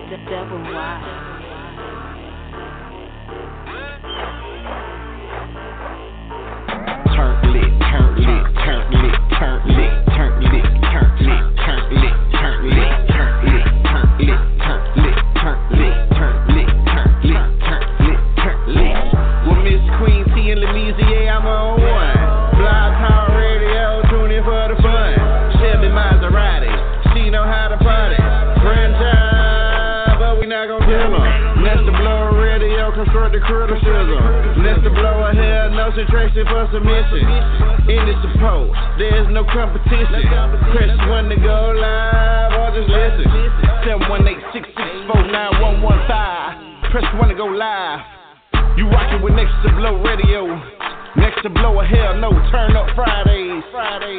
Double wide. Turn lit, turn lit, turn lit, turn lit, turn lit, turn lit, turn lit, turn lit, turn lit, turn lit, turn lit, turn lit, turn lit, turn lit, turn lit, turn lit. With Miss Queen T and Louisiana, I'm on one. Blog Talk Radio, tune in for the fun. Chevy Maserati, she know how to party. Franchise, but we not gon' kill her. Let's the blow radio, construct the criticism. Let's the blow her hair, no subtraction for submission. In the support, there's no competition. Press 1 to go live, or just listen. 718-664-9115. Press 1 to go live. You rockin' with Next to Blow Radio. Next to Blow a hell no, turn up Fridays. Fridays.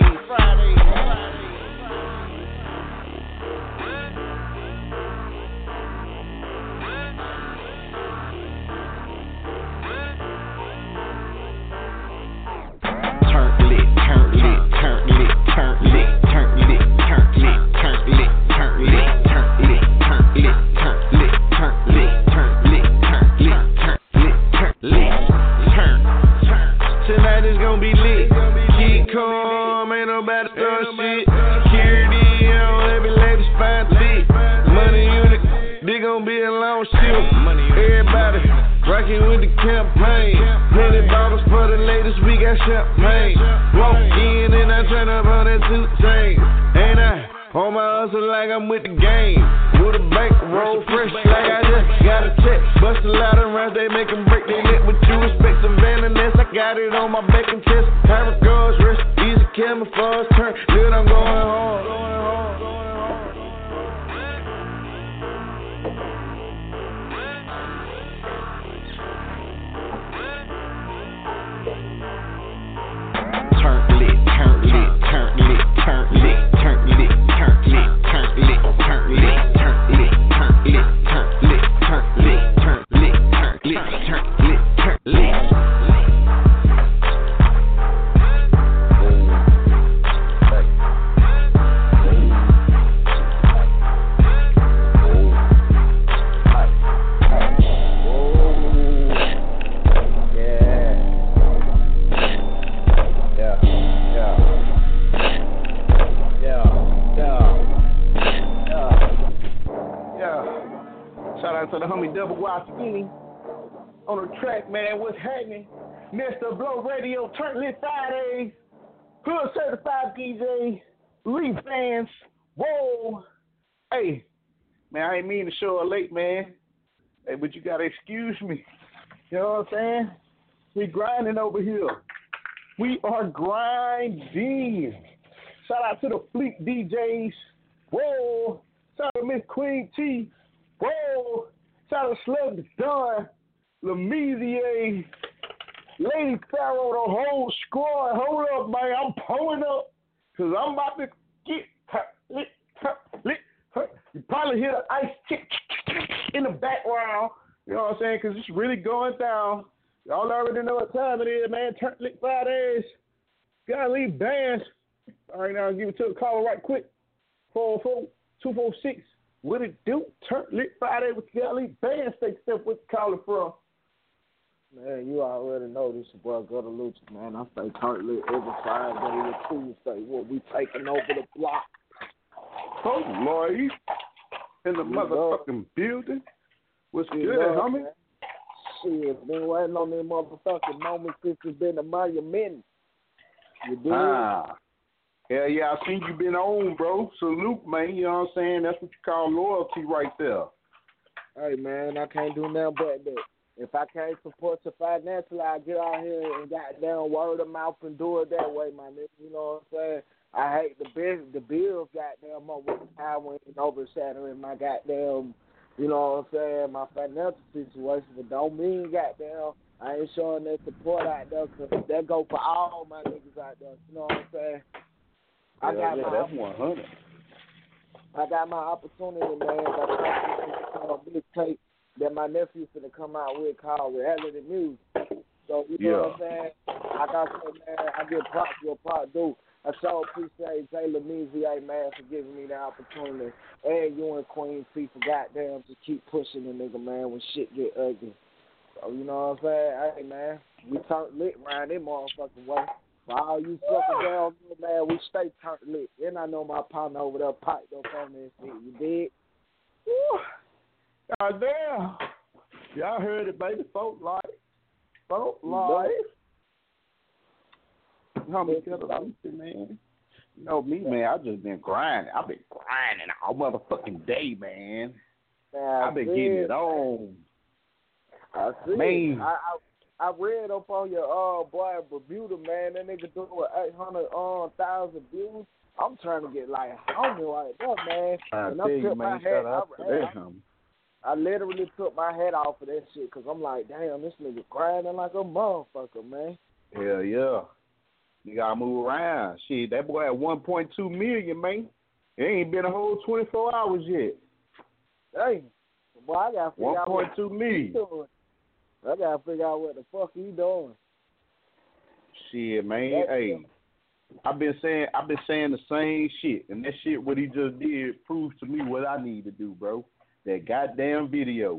Turn lit, turn lit, turn lit, turn lit, turn lit, turn lit, turn lit, turn lit, turn lit, turn lit, turn lit, turn lit, turn lit, turn lit, turn lit, turn. Tonight is gonna be lit. Keep calm, ain't nobody start shit. Security on every lady's fine thick. Money unit, they gon' be a long shift. Everybody rockin' with the campaign. Many bottles for the latest, we got champagne. Walk in and I turn up on that two chain. Ain't I on my hustle like I'm with the game? With a bank roll fresh like I just got a check. Bust a lot of rounds, they make them break. They lit with you respect some vanity. I got it on my back and chest. Pirate girls, rest easy camouflage. Turn lit, I'm going hard. Turn lit, turn lit, turn lit, turn lit, turn lit, turn lit, turn lit, turn lit, turn lit, turn lit, turn lit, turn lit, turn lit, turn lit, turn lit, turn lit. Shout out to the homie Double Y Skinny on the track, man. What's happening? Mr. Blow Radio, Turn Lit Fridays, Hood Certified DJ, Lee fans. Whoa. Hey, man, I ain't mean to show up late, man. Hey, but you gotta excuse me. You know what I'm saying? We grinding over here. We are grinding. Shout out to the Fleet DJs. Whoa. Shout out to Miss Queen T. Whoa. Shout out to Slug the Don, Lemisier, Lady Pharaoh, the whole squad. Hold up, man. I'm pulling up because I'm about to get lit. You probably hear the ice tick in the background. You know what I'm saying? Because it's really going down. Y'all already know what time it is, man. Turn Lit Fridays. Gotta leave bands. All right, now I'll give it to a caller right quick. 404-246. What it do? Turn Lit Friday with the Elite Band. Stay step with the caller from. Man, you already know this is boy Gutter Lucha, man. I stay Turn Lit every Friday and Tuesday. What we taking over the block. Oh, Lord. In the motherfucking building. What's good, homie? Man. Shit, been waiting on them motherfucking moments since it's been a million minutes. You do? Hell yeah, I seen you been on, bro. Salute, man. You know what I'm saying? That's what you call loyalty right there. Hey, man, I can't do nothing but that. If I can't support you financially, I get out here and goddamn word of mouth and do it that way, my nigga. You know what I'm saying? I hate the bills goddamn up with the power and overshadowing my goddamn, you know what I'm saying, my financial situation. But don't mean goddamn I ain't showing that support out there because that go for all my niggas out there. You know what I'm saying? That's 100. I got my opportunity, man. I big tape that my nephew's gonna come out with called Reality Music. So you know what I'm saying? I got to say, man, I get props to a part due. I so appreciate Taylor Mezier, man, for giving me the opportunity. And you and Queen P for goddamn to keep pushing the nigga, man, when shit get ugly. So, you know what I'm saying? Hey, man, we turned lit around that motherfucking way. For all you suckers down there, man, we stay turned lit. And I know my partner over there piped up on this shit. You dig? Woo. God damn. Y'all heard it, baby. Folk life. Folk life. Homie, man. You know me, man. I just been grinding. I've been grinding all motherfucking day, man. I've been getting it on. I see. Man. I read up on your boy Bermuda, man. That nigga doing 800,000 views. I'm trying to get like homie like that, man. I tell you, man. Shout out to that, homie. I literally took my head off of that shit because I'm like, damn, this nigga grinding like a motherfucker, man. Hell yeah. You gotta move around. Shit, that boy at 1.2 million, man. It ain't been a whole 24 hours yet. Dang. Boy, I gotta figure out 1.2 million. I gotta figure out what the fuck he doing. Shit, man. Hey, I've been saying the same shit, and that shit what he just did proves to me what I need to do, bro. That goddamn video.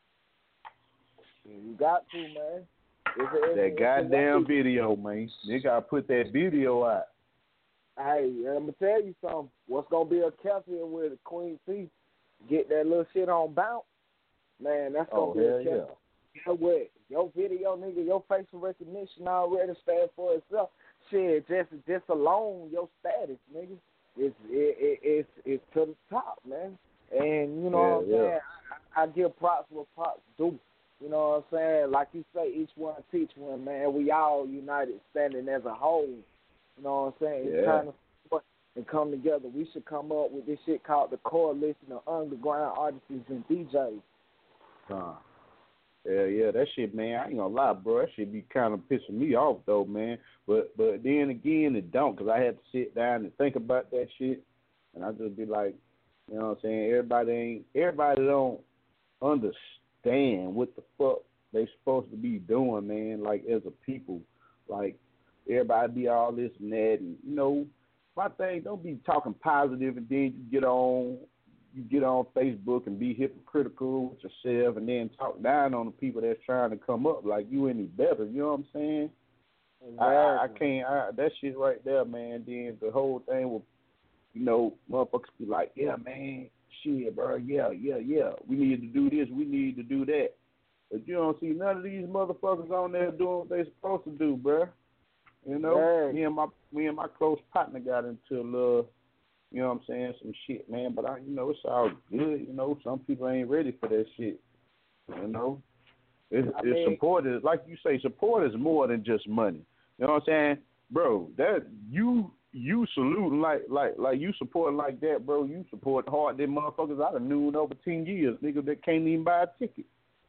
You got to, man. That goddamn video, man. They gotta put that video out. Hey, I'm gonna tell you something. What's gonna be a catfish with Queen P? Get that little shit on bounce, man. That's gonna be a catfish. Yeah. You know what? Your video, nigga, your facial recognition already stands for itself. Shit, just alone your status, nigga. It's to the top, man. And you know what I'm saying? I give props where props due. You know what I'm saying? Like you say, each one teach one, man. We all united standing as a whole. You know what I'm saying? It's time to support and come together. We should come up with this shit called the Coalition of Underground Artists and DJs. Yeah, that shit, man, I ain't gonna lie, bro. That shit be kind of pissing me off, though, man. But then again, it don't, because I had to sit down and think about that shit. And I just be like, you know what I'm saying? Everybody don't understand what the fuck they supposed to be doing, man, like, as a people. Like, everybody be all this and that. And, you know, my thing, don't be talking positive and then you get on Facebook and be hypocritical with yourself and then talk down on the people that's trying to come up like you any better. You know what I'm saying? Exactly. I can't. That shit right there, man. Then the whole thing will, you know, motherfuckers be like, yeah, man, shit, bro, yeah. We need to do this. We need to do that. But you don't see none of these motherfuckers on there doing what they supposed to do, bro. You know, me and my close partner got into a little, you know what I'm saying, some shit, man. But you know, it's all good. You know, some people ain't ready for that shit. You know, it's support is, like you say, support is more than just money. You know what I'm saying, bro? That you saluting like you supporting like that, bro. You support hard. Them motherfuckers I done knew in over 10 years, nigga, that can't even buy a ticket.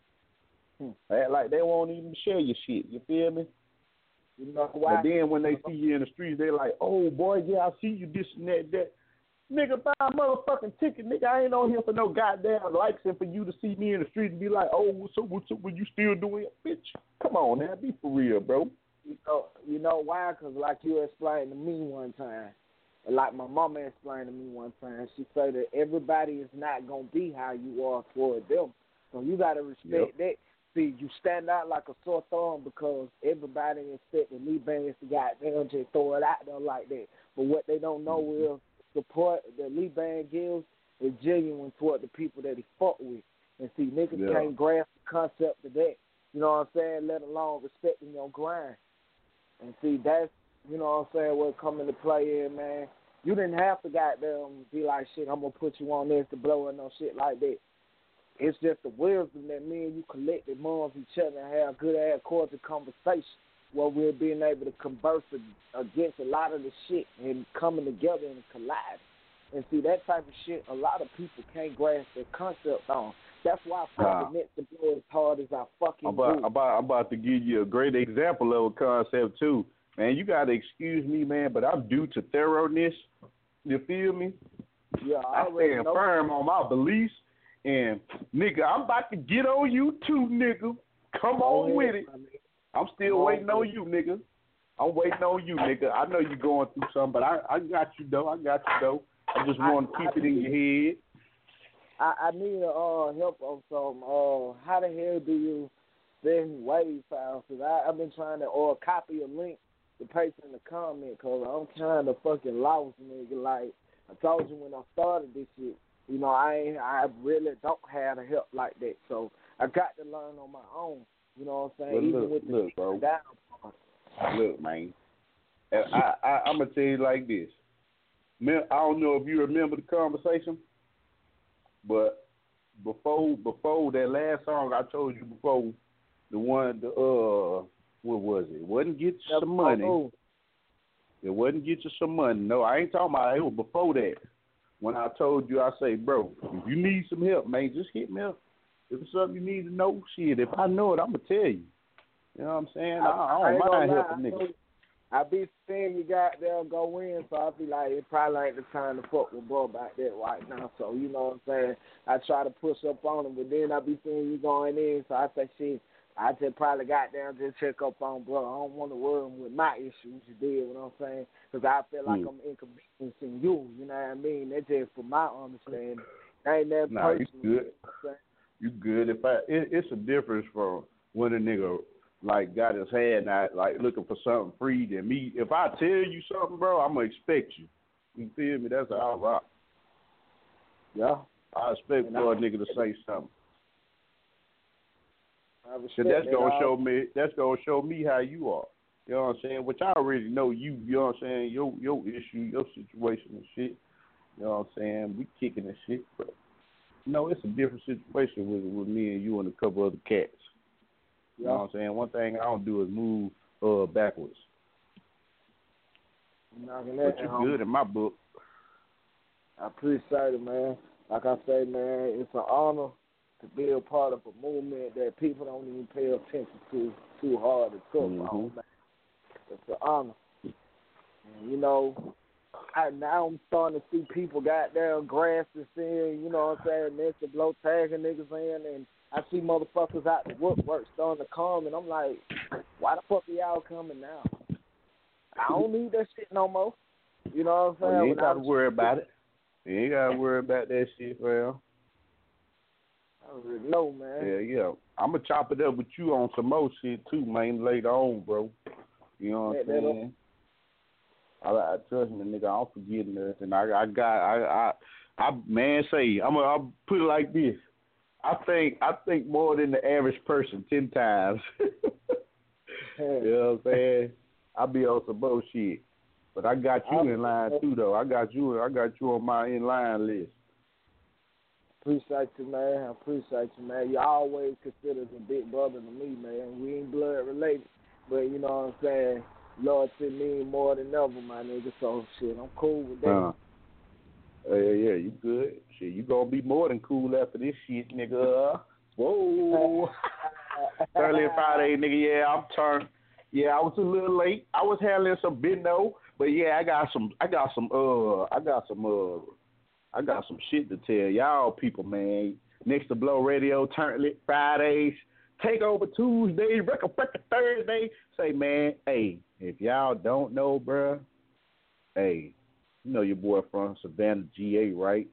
Like they won't even share your shit. You feel me? You know why? And then when they see you in the streets, they like, oh boy, yeah, I see you this and that. Nigga, buy a motherfucking ticket, nigga. I ain't on here for no goddamn likes and for you to see me in the street and be like, oh, what's up, when you still doing it? Bitch, come on now, be for real, bro. You know why? Because like you explained to me one time, and like my mama explained to me one time, she said that everybody is not going to be how you are toward them. So you got to respect that. See, you stand out like a sore thumb because everybody expecting Lee Bands to goddamn just throw it out there like that. But what they don't know is support that Lee Band gives is genuine toward the people that he fought with. And see, niggas can't grasp the concept of that. You know what I'm saying? Let alone respecting your grind. And see, that's, you know what I'm saying, what come into play in, man. You didn't have to goddamn be like, shit, I'm going to put you on this to blow and no shit like that. It's just the wisdom that me and you collected amongst each other and have good-ass cordial conversation where we're being able to converse against a lot of the shit and coming together and collide. And see, that type of shit, a lot of people can't grasp their concept on. That's why I fucking meant to blow as hard as I fucking do. I'm about to give you a great example of a concept, too. Man, you got to excuse me, man, but I'm due to thoroughness. You feel me? Yeah, I stand firm on my beliefs. And, nigga, I'm about to get on you, too, nigga. Come on with it. I'm still waiting on you, nigga. I'm waiting on you, nigga. I know you're going through something, but I got you, though. I just want to keep it in your head. I need help on some. How the hell do you send wave files? Because I've been trying to copy a link to paste in the comment because I'm kind of fucking lost, nigga. Like I told you when I started this shit, you know, I really don't have the help like that. So I got to learn on my own. You know what I'm saying? Well, Even with the bro. down part. Look, man. I'm gonna tell you like this. I don't know if you remember the conversation, but before that last song I told you before, the one, what was it? It wasn't get you some money. It wasn't get you some money. No, I ain't talking about it. It was before that. When I told you, I say, bro, if you need some help, man, just hit me up. If it's something you need to know, shit, if I know it, I'm going to tell you. You know what I'm saying? I don't mind helping niggas. I be seeing you got there go in, so I be like, it probably ain't the time to fuck with bro about that right now. So, you know what I'm saying? I try to push up on him, but then I be seeing you going in, so I say, shit, I just probably got down just check up on bro. I don't want to worry him with my issues, you did what I'm saying? Because I feel like I'm inconveniencing you, you know what I mean? That's just for my understanding. I ain't that personal. You good. You good. It's a difference from when a nigga like got his hand out, like looking for something free than me. If I tell you something, bro, I'm gonna expect you. You feel me? That's how I rock. Yeah. I expect for a nigga to say something. That's gonna show me how you are. You know what I'm saying? Which I already know you know what I'm saying, your issue, your situation and shit. You know what I'm saying? We kicking and shit, but it's a different situation with me and you and a couple other cats. You know what I'm saying? One thing I don't do is move backwards. But you good in my book. I appreciate it, man. Like I say, man, it's an honor to be a part of a movement that people don't even pay attention to too hard to talk about, man. It's an honor. And, you know, now I'm starting to see people got their grass is in, you know what I'm saying, next to blow tagging niggas in, and I see motherfuckers out the woodwork starting to come, and I'm like, why the fuck are y'all coming now? I don't need that shit no more. You know what I'm saying? You ain't got to worry about it. You ain't got to worry about that shit, fam. I already know, man. Yeah. I'm going to chop it up with you on some more shit, too, man, later on, bro. You know what I'm saying? I trust me, nigga. I'm forgetting this, and I'm put it like this. I think more than the average person 10 times. You know what I'm saying? I be on some bullshit, but I got you in line too, though. I got you on my in line list. Appreciate you, man. I appreciate you, man. You always considered a big brother to me, man. We ain't blood related, but you know what I'm saying. Lord to me more than ever, my nigga. So shit, I'm cool with that. Yeah, you good. Shit, you gonna be more than cool after this shit, nigga. Whoa. Early Friday, nigga, yeah, I'm turned. Yeah, I was a little late. I was handling some bino, but yeah, I got some shit to tell y'all people, man. Next to Blow Radio, Turn Lit Fridays, Takeover Tuesday, Record Thursday. Say, man, hey, if y'all don't know, bruh, hey, you know your boy from Savannah, GA, right?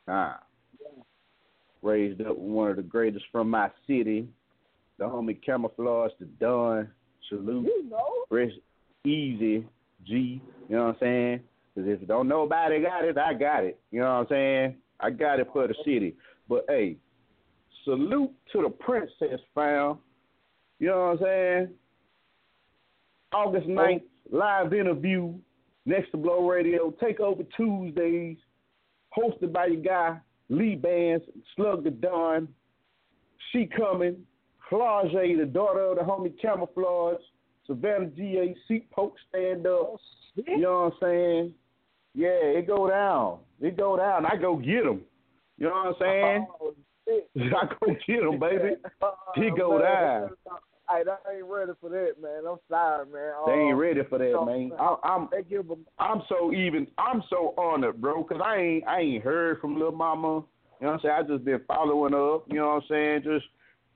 Raised up with one of the greatest from my city, the homie Camouflage, the Don, salute, Rest Easy, G, you know what I'm saying? Because if nobody got it, I got it. You know what I'm saying? I got it for the city. But, hey, salute to the Princess, fam. You know what I'm saying? August 9th, live interview, Next to Blow Radio, Takeover Tuesdays, hosted by your guy, Lee Bands, Slug the Don, She Coming, Flage, the daughter of the homie Camouflage, Savannah GA, Seat Poke Stand Up. You know what I'm saying? Yeah, it go down. I go get him. You know what I'm saying? I go get him, baby. He go down. Hey, they ain't ready for that, man. I'm sorry, man. They ain't ready for that, man. I'm so honored, bro, because I ain't heard from Lil Mama. You know what I'm saying? I just been following her up. You know what I'm saying? Just,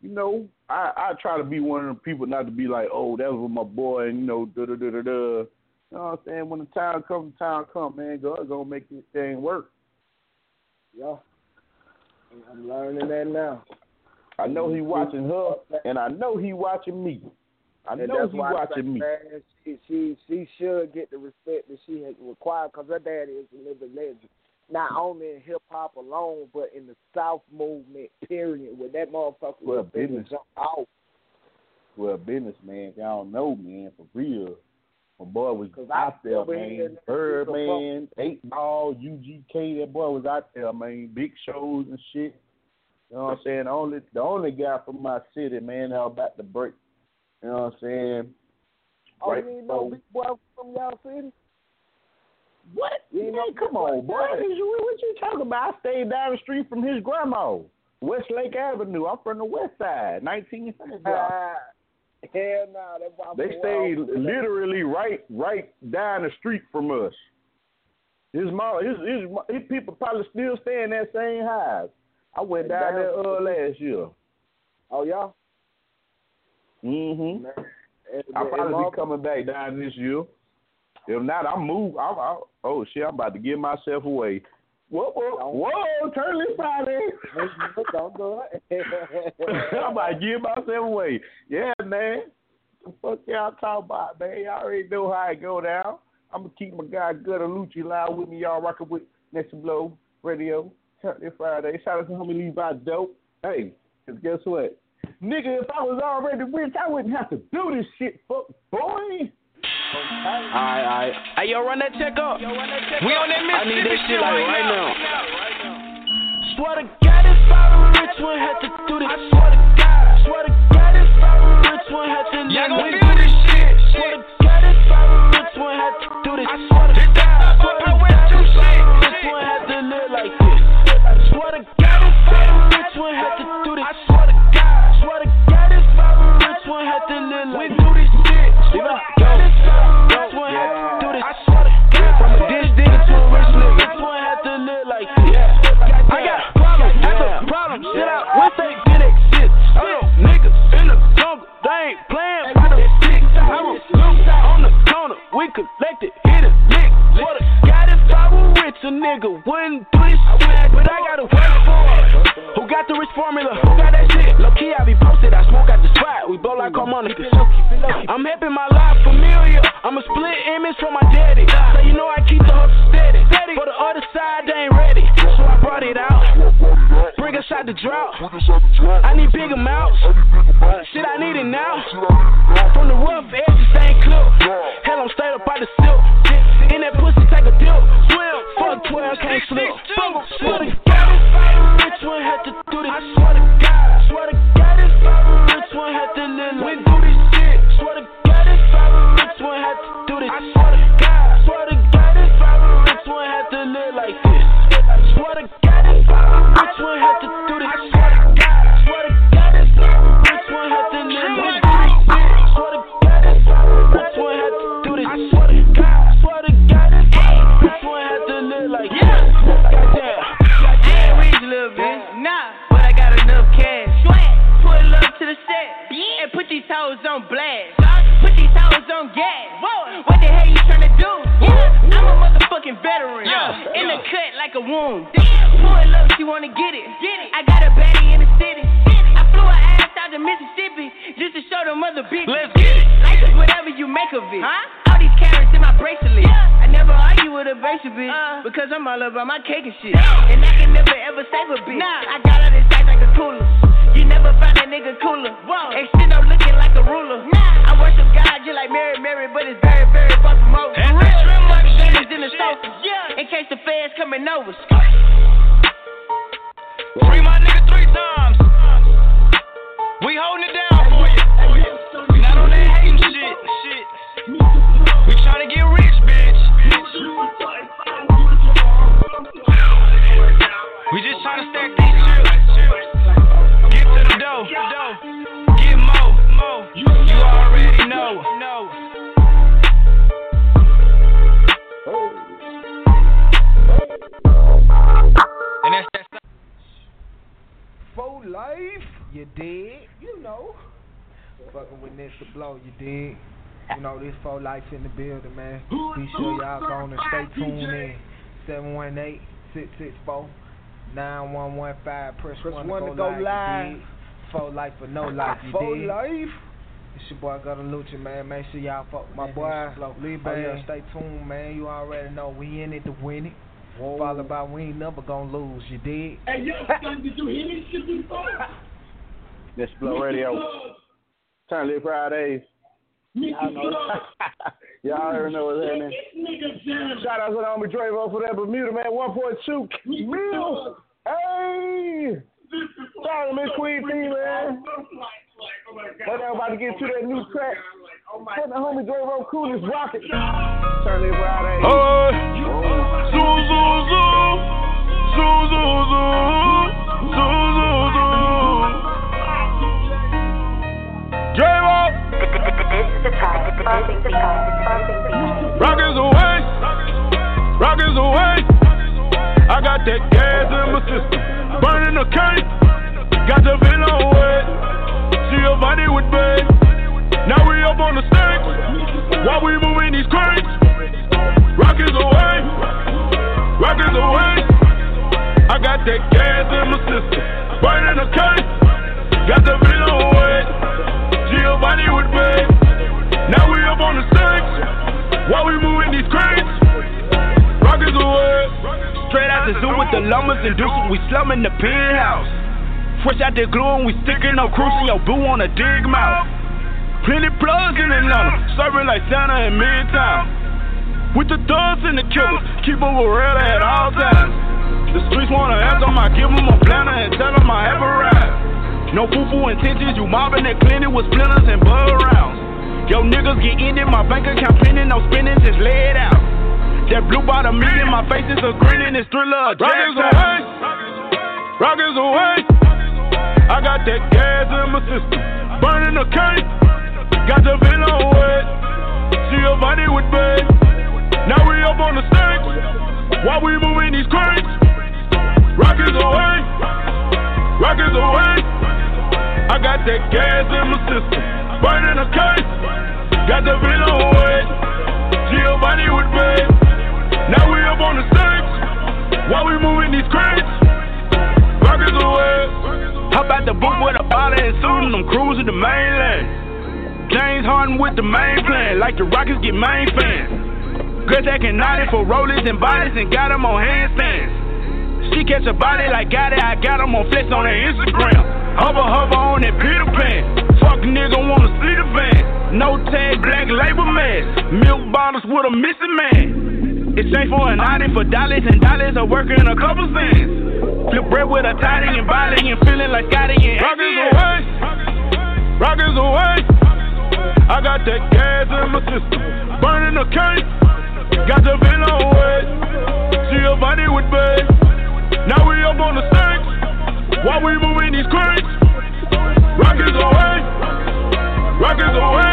you know, I try to be one of the people not to be like, oh, that was my boy, and, you know, da-da-da-da-da. You know what I'm saying? When the time comes, man, God's going to make this thing work. Yeah. I'm learning that now. I know he watching her, and I know he watching me. I know he watching me. Man, she should get the respect that she has required because her daddy is a living legend. Not only in hip-hop alone, but in the South movement, period, where that motherfucker was business out. Well, business, man, y'all know, man, for real. My boy was out there, man. Birdman, 8 Ball, UGK, that boy was out there, man. Big shows and shit. You know what I'm saying? The only guy from my city, man, that was about to break. You know what I'm saying? Oh, right, you ain't no big boy from y'all city? What? Man, come on, boy. What you talking about? I stayed down the street from his grandma, Westlake Avenue. I'm from the west side, 1900 block. Hell no. They stayed literally right down the street from us. His people probably still stay in that same house. I went down there last year. Oh, yeah? Mm-hmm. I'll probably be coming back down this year. If not, I'm about to give myself away. Whoa, turn this side in. Don't do it. I'm about to give myself away. Yeah, man. The fuck y'all talking about, man? Y'all already know how it go down. I'm going to keep my guy Guadalupe live with me. Y'all rocking with Next Blow Radio. This Friday. Shout out to homie Levi Dope. Hey, cause guess what? Nigga, if I was already rich, I wouldn't have to do this shit, fuck boy. Alright. Hey, yo, run that check up. We on that Mississippi. I need that shit like right now. Swear to God, if I were rich, one had to do this. I swear to God, if I were rich, one had to live. We do this shit. Swear to God, if I were rich, one had to do this. I swear to God, if I were rich, one had to live like this. Swear to God, if I were rich, one had to do this. I swear to God, if I were rich, one had to live like this. We do this shit. Swear to God, if I were rich, one had to do this. I swear to God, from a ditch digger to a rich nigga, one had to live like this. I got problems after problems. Shit out, once they get it, shit. Niggas in the jungle, they ain't playing by the stick. I was loose on the corner, we collected, hit a lick. Swear to God, if I were rich, a nigga wouldn't do this shit. But I gotta work for it. Who got the rich formula? Who got that shit? Low key, I be posted, I smoke out the spot. We blow like harmonicas. I'm helping my life familiar. I'm a split image from my daddy. So you know I keep the hustle steady. For the other side, they ain't ready. So I brought it out. Bring us out the drought. I need big amounts. Shit, I need it now. From the rough edges, they ain't clip. Hell, I'm straight up by the silk. In that pussy, take a dip. Swim. Fuck 12, can't slip. Swear to God, if I were rich, one had to do this. I swear to God. Swear to God, if I were rich, one had to live. We do this shit. Swear to God, if I were rich, one had to do this. I swear to God. Swear to God, if I were rich, one had to live like this. Swear to God, if I were rich, one had to do this. I swear to God. Swear to God, if I were rich, one had to live like this. Swear to God, if I were rich, one had to do this. I swear to God. Swear to God, if I were rich, one had to live like this. Goddamn. I ain't rich, little bitch. Nah, but I got enough cash. Pull up to the set and put these hoes on blast. Put these hoes on gas. What the hell you tryna do? I'm a motherfucking veteran. In the cut like a wound. Pull up, she wanna get it. I got a baddie in the city. I flew her ass out to Mississippi just to show them other bitches. Let's get it. Life is whatever you make of it. All these carrots in my bracelet. I never argue with a basic bitch because I'm all about my cake and shit. And I can never ever save a bitch. I got all this ice like a cooler. You never find a nigga cooler. And shit up looking like a ruler. I worship God just like Mary, but it's very, very far from over. Guns in the sofa, in case the feds coming over. Free my nigga 3 times. We holding it down for you. We not on that hating shit. We tryna get rich, bitch. We just tryna stack these chips. Get to the dough. Get more. You already know. And that's For life. You dig? You know. Fucking with Mr. Blow, you dig? You know, this for life in the building, man. Be sure y'all gonna stay tuned in. 718-664-9115. Press 1 to go live. For life or no life, you For dig? life. It's your boy Guadalupe, man. Make sure y'all fuck with my boy. Lee Bang. Stay tuned, man. You already know we in it to win it. Whoa. Followed by we ain't never gonna lose, you dig? Hey, yo, son, did you hear this shit before? This Blow Radio. Turn Lit Fridays. Y'all know. Y'all already know what's happening. Shout out to the homie Drevo for that Bermuda, man. 1.2 mil. Hey. Shout out to Miss Queen T, man. But I'm about to get to that new track. Put the homie Drevo Coolest Rocket. Turn Lit Fridays. Zoo, zoo, zoo. Zoo, zoo, zoo. Zoo, zoo, zoo. Drevo. Rockets away, rockets away. I got that gas in my system, burning the cake. Got the villa away. See your body with bag. Now we up on the stage. While we moving these crates. Rockets away, rockets away. I got that gas in my system, burning the cake. Got the villa away. See your body with bag. Now we up on the stage, while we moving these crates. Rockets away. Straight out the zoo with the lumbers and deuces, we slumming the penthouse. Fresh out the glue and we sticking up cruising your boo on a dig mouth. Plenty plugs in Atlanta, serving like Santa in Midtown. With the thugs and the killers, keep them real at all times. The streets wanna anthem, I give them a planner and tell them I have a ride. No foo-foo intentions, you mobbing that clinic with splinters and bug rounds. Yo niggas get ended, my bank account pinning, no spinning, just lay it out. That blue bottom meeting, my face is a grinning, it's thriller. Rockets away, rockets away. I got that gas in my system, burning the cake. Got the villa away. See your body with bag. Now we up on the stage, while we moving these crates. Rockets away, rockets away. I got that gas in my system, burning a cake. Got the villa away. See your body with bag. Now we up on the stage, while we moving these crates. Rockets away. How about the book with a bottle and suit, I'm cruising the mainland. James Harden with the main plan, like the Rockets get main fans. Good acting naughty for rollers and bodies and got them on handstands. She catch a body like got it, I got them on flex on her Instagram. Hover on that Peter Pan. Fuck nigga wanna see the van. No tag, black label mask. Milk bottles with a missing man. It's safe for an audit for dollars and dollars. I work in a couple cents. Flip bread with a toddy and body and feeling like Scotty and Rockets away, rockets away. I got that gas in my system, burning the cake. Got the villa away. See your body with bag. Now we up on the stage, while we moving these crates. Rockets away, rockets away.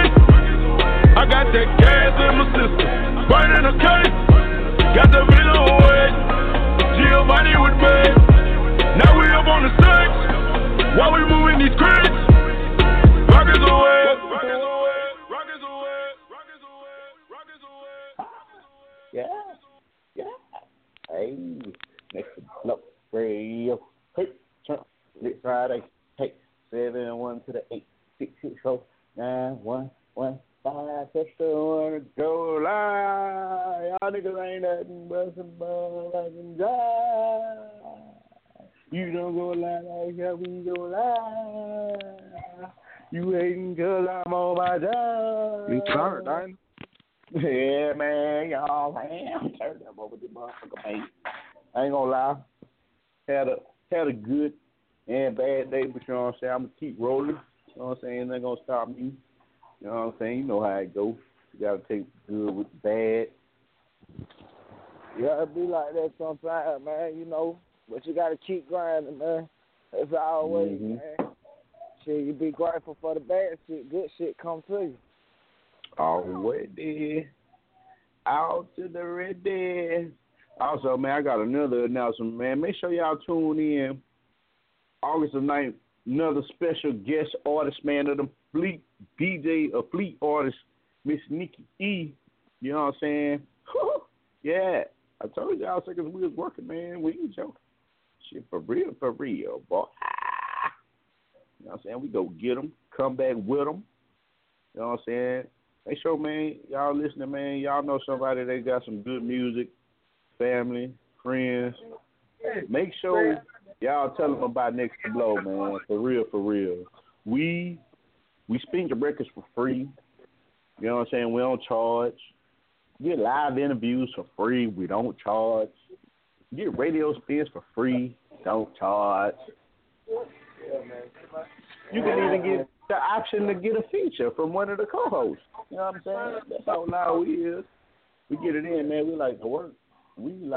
I got that gas in my system, burning the cake. Got the villa away. See your body with bag. Now we up on the stage, while we moving these crates. Rockets away. Yeah. Hey, next Blow Radio. Hey, turn Lit Friday. Hey, 7-1 to the 8-6-6-4-9-1-1-5. That's the one to go live. Y'all niggas ain't nothing but some motherfucking jive. You don't go live like how we go live. You hating 'cause I'm on my job. You tired, ain't you? Yeah, man, y'all, man, I'm turned up over the motherfucker, man. I ain't gonna lie, had a good and bad day, but you know what I'm saying, I'm gonna keep rolling, you know what I'm saying, they're gonna stop me, you know what I'm saying, you know how it goes, you gotta take good with the bad. Yeah, it be like that sometimes, man, you know, but you gotta keep grinding, man, as always, man. Shit, you be grateful for the bad shit, good shit come to you. Already out to the ready. Also, man, I got another announcement, man. Make sure y'all tune in August the 9th another special guest artist, man, of the Fleet DJ, Fleet artist, Miss Nikki E. You know what I'm saying? Yeah. I told y'all seconds we was working, man. We ain't joking. Shit, for real, boy. You know what I'm saying? We go get them, come back with them. You know what I'm saying? Make sure, man, y'all listening, man. Y'all know somebody that got some good music, family, friends. Make sure y'all tell them about Next to Blow, man. For real. We spin your records for free. You know what I'm saying? We don't charge. Get live interviews for free. We don't charge. Get radio spins for free. Don't charge. You can even get the option to get a feature from one of the co-hosts. You know what I'm saying? That's how we is. We get it in, man. We like to work. Speaking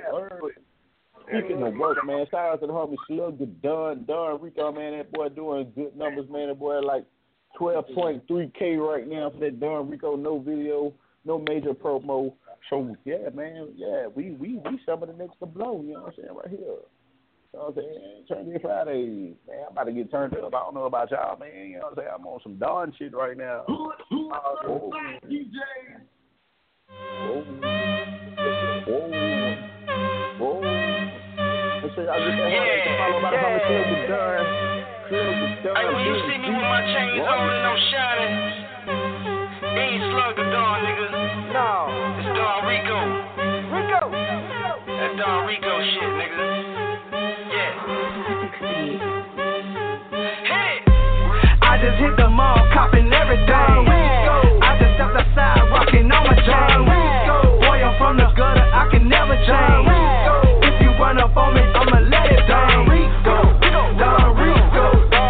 of work, man, shout out to the homie Slug, Don Rico, man. That boy doing good numbers, man. That boy like 12.3K right now for that Don Rico. No video, no major promo. So yeah, man, yeah, we some of the Next to Blow. You know what I'm saying? Right here. You know what I'm saying? Turn this Friday, man. I'm about to get turned up. I don't know about y'all, man. You know what I'm saying? I'm on some Don shit right now. Hey, when you see me with my chains on and I'm shining, they ain't Slug the Don, nigga. No. It's Don Rico. That's Don Rico shit, nigga. Yeah. Hey! I just hit the mall, copping everything. I just stepped outside, rocking on my chain. Boy, I'm from the gutter, I can never change. If you run up on me, I'ma let it bang. Don Rico.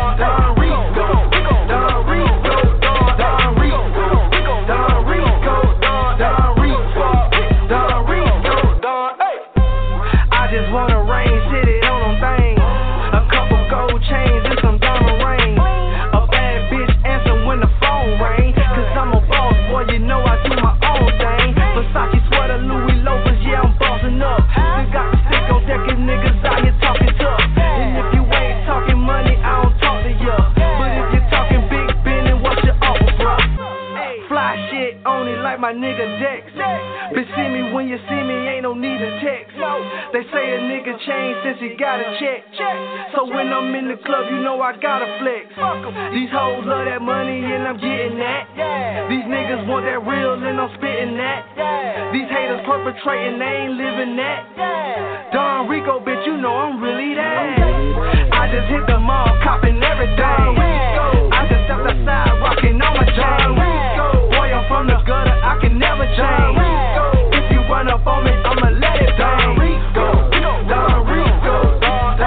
My nigga Dex, bitch, see me when you see me, ain't no need to text. They say a nigga changed since he got a check. So when I'm in the club, you know I gotta flex. These hoes love that money and I'm getting that. These niggas want that real and I'm spitting that. These haters perpetrating, they ain't living that. Don Rico, bitch, you know I'm really that. I just hit the mall, copping everything. I just stepped outside, rocking on my chain. Boy, I'm from the gutter, I can never change. If you run up on me, I'ma let it bang. Don Rico.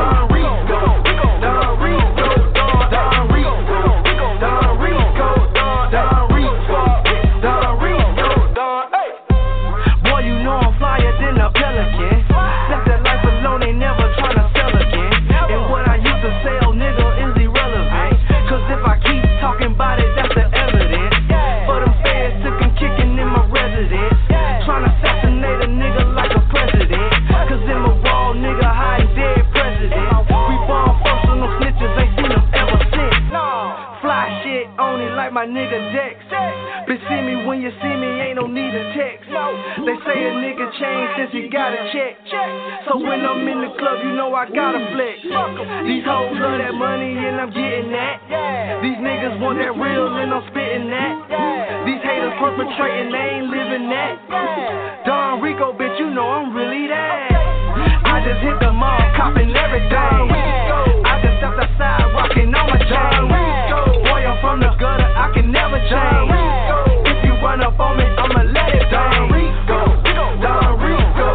Boy, you know I'm flyer than a pelican. Left that life alone, ain't never tryna sell again. And what I used to sell, nigga, is irrelevant. Cause if I keep talking about it, that's the evidence. For them feds took and kicking in my residence. Tryna assassinate a nigga like a president. Cause I'm a raw nigga, hiding dead president. We born first on no snitches, ain't seen them ever since. Fly shit only like my nigga Dex. Bitch, see me when you see me, ain't no need to text. They say a nigga changed since he got a check. So when I'm in the club, you know I gotta flex. These hoes love that money and I'm getting that. These niggas want that real and I'm spitting that. These haters perpetrating, they ain't living that. Don Rico, bitch, you know I'm really that. I just hit the mall, copping everything. I just stepped outside, rocking on my chain. Boy, I'm from the gutter, I can never change. If you run up on me, I'ma let it bang. Don Rico.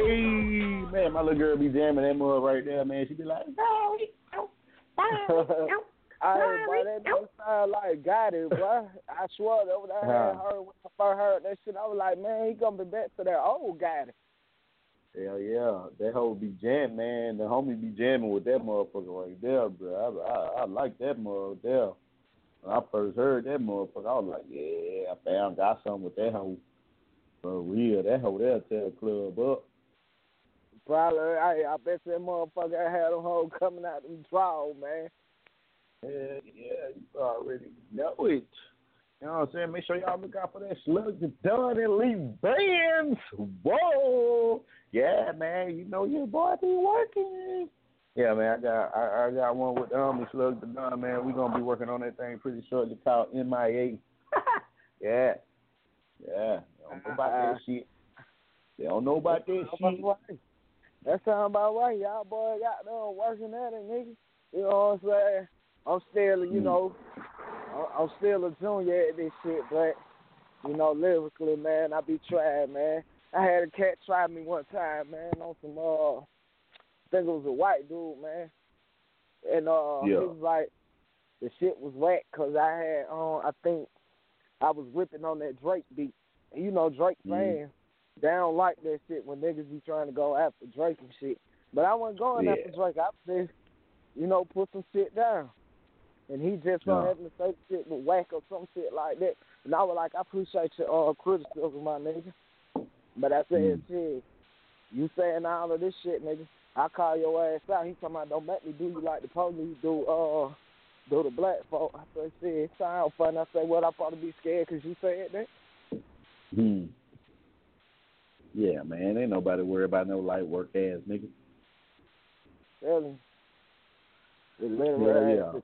My little girl be jamming that mug right there, man. She be like, Boy, that nigga sound like Gotti, boy. I swear that what I had heard when I first heard that shit. I was like, man, he gonna be back to that old Gotti. Hell yeah, that hoe be jamming, man. The homie be jamming with that motherfucker right there, bro. I like that motherfucker there. When I first heard that motherfucker, I was like, yeah, I got something with that hoe. For real, that hoe there tear the club up. Probably, I bet that motherfucker had them hoes coming out them draws, man. Yeah, you already know it. You know what I'm saying? Make sure y'all look out for that Slug the Dunn and Lee Bands. Whoa. Yeah, man. You know your boy be working. Yeah, man. I got one with Slug the Dunn, man. We're going to be working on that thing pretty shortly called MIA. Yeah. They don't know about that shit. They don't know about that shit. That sound about right. Y'all boy got them working at it, nigga. You know what I'm saying? I'm still, you know, I'm still a junior at this shit, but, you know, lyrically, man, I be trying, man. I had a cat try me one time, man, on some, I think it was a white dude, man. And he was like, the shit was whack because I had, I think I was whipping on that Drake beat. And you know, Drake fans, they don't like that shit when niggas be trying to go after Drake and shit. But I wasn't going after Drake. I was just, you know, put some shit down. And he just having to say shit with whack or some shit like that. And I was like, I appreciate your criticism, my nigga. But I said, shit, you saying all of this shit, nigga, I call your ass out. He talking about, don't make me do you like the police do the black folk. I said, shit, it sound funny. I said, well, I probably be scared because you said that. Yeah, man, ain't nobody worried about no light work ass nigga. Really? Yeah.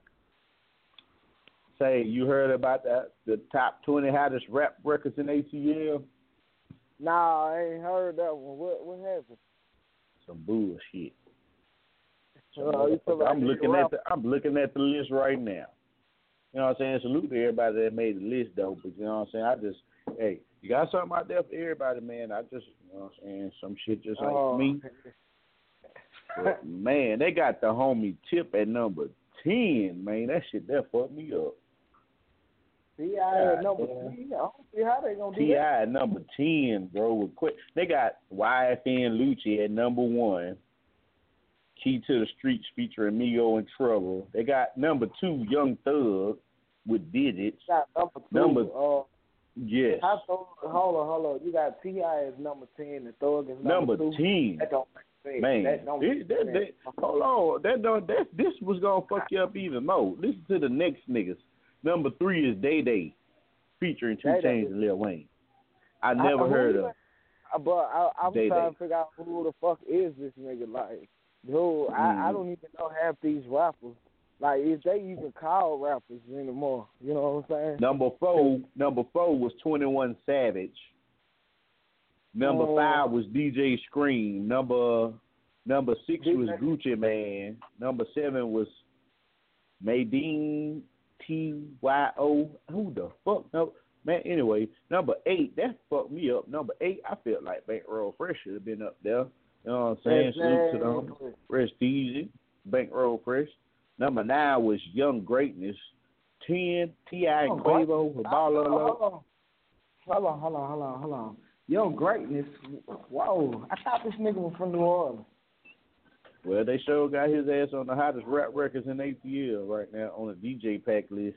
Say, you heard about the top 20 hottest rap records in ATL? Nah, I ain't heard that one. What happened? Some bullshit. I'm looking at the list right now. You know what I'm saying? Salute to everybody that made the list though, but you know what I'm saying? You got something out there for everybody, man. I just, you know what I'm saying, some shit just ain't me. But, man, they got the homie Tip at number 10, man. That shit there fucked me up. T.I. at number 10? I don't see how they gonna do that. T.I. at number 10, bro. They got YFN Lucci at number 1. Key to the Streets featuring Migo and Trouble. They got number 2, Young Thug with Did It. Number 2. Yes. Hold on. You got T.I. as number 10 and Thug as number 2. 10. That don't make sense. Man, that don't make sense. Hold on. This was going to fuck you up even more. Listen to the next niggas. Number 3 is Day Day, featuring 2 Chainz and Lil Wayne. I never heard of. But I'm Day trying to figure out who the fuck is this nigga. Like, dude, I don't even know half these rappers. Like, if they even call rappers anymore, you know what I'm saying? Number 4 was 21 Savage. Number 5 was DJ Scream. Number 6 was Gucci Man. Number 7 was Madeen T.Y.O. Who the fuck? No, man. Anyway, number 8, that fucked me up. Number 8, I felt like Bankroll Fresh should have been up there. You know what I'm saying? Salute to them. Rest easy. Bankroll Fresh. Number 9 was Young Greatness. 10, T.I. and Quavo. Hold on. Young Greatness. Whoa. I thought this nigga was from New Orleans. Well, they sure got his ass on the hottest rap records in ATL right now on the DJ pack list.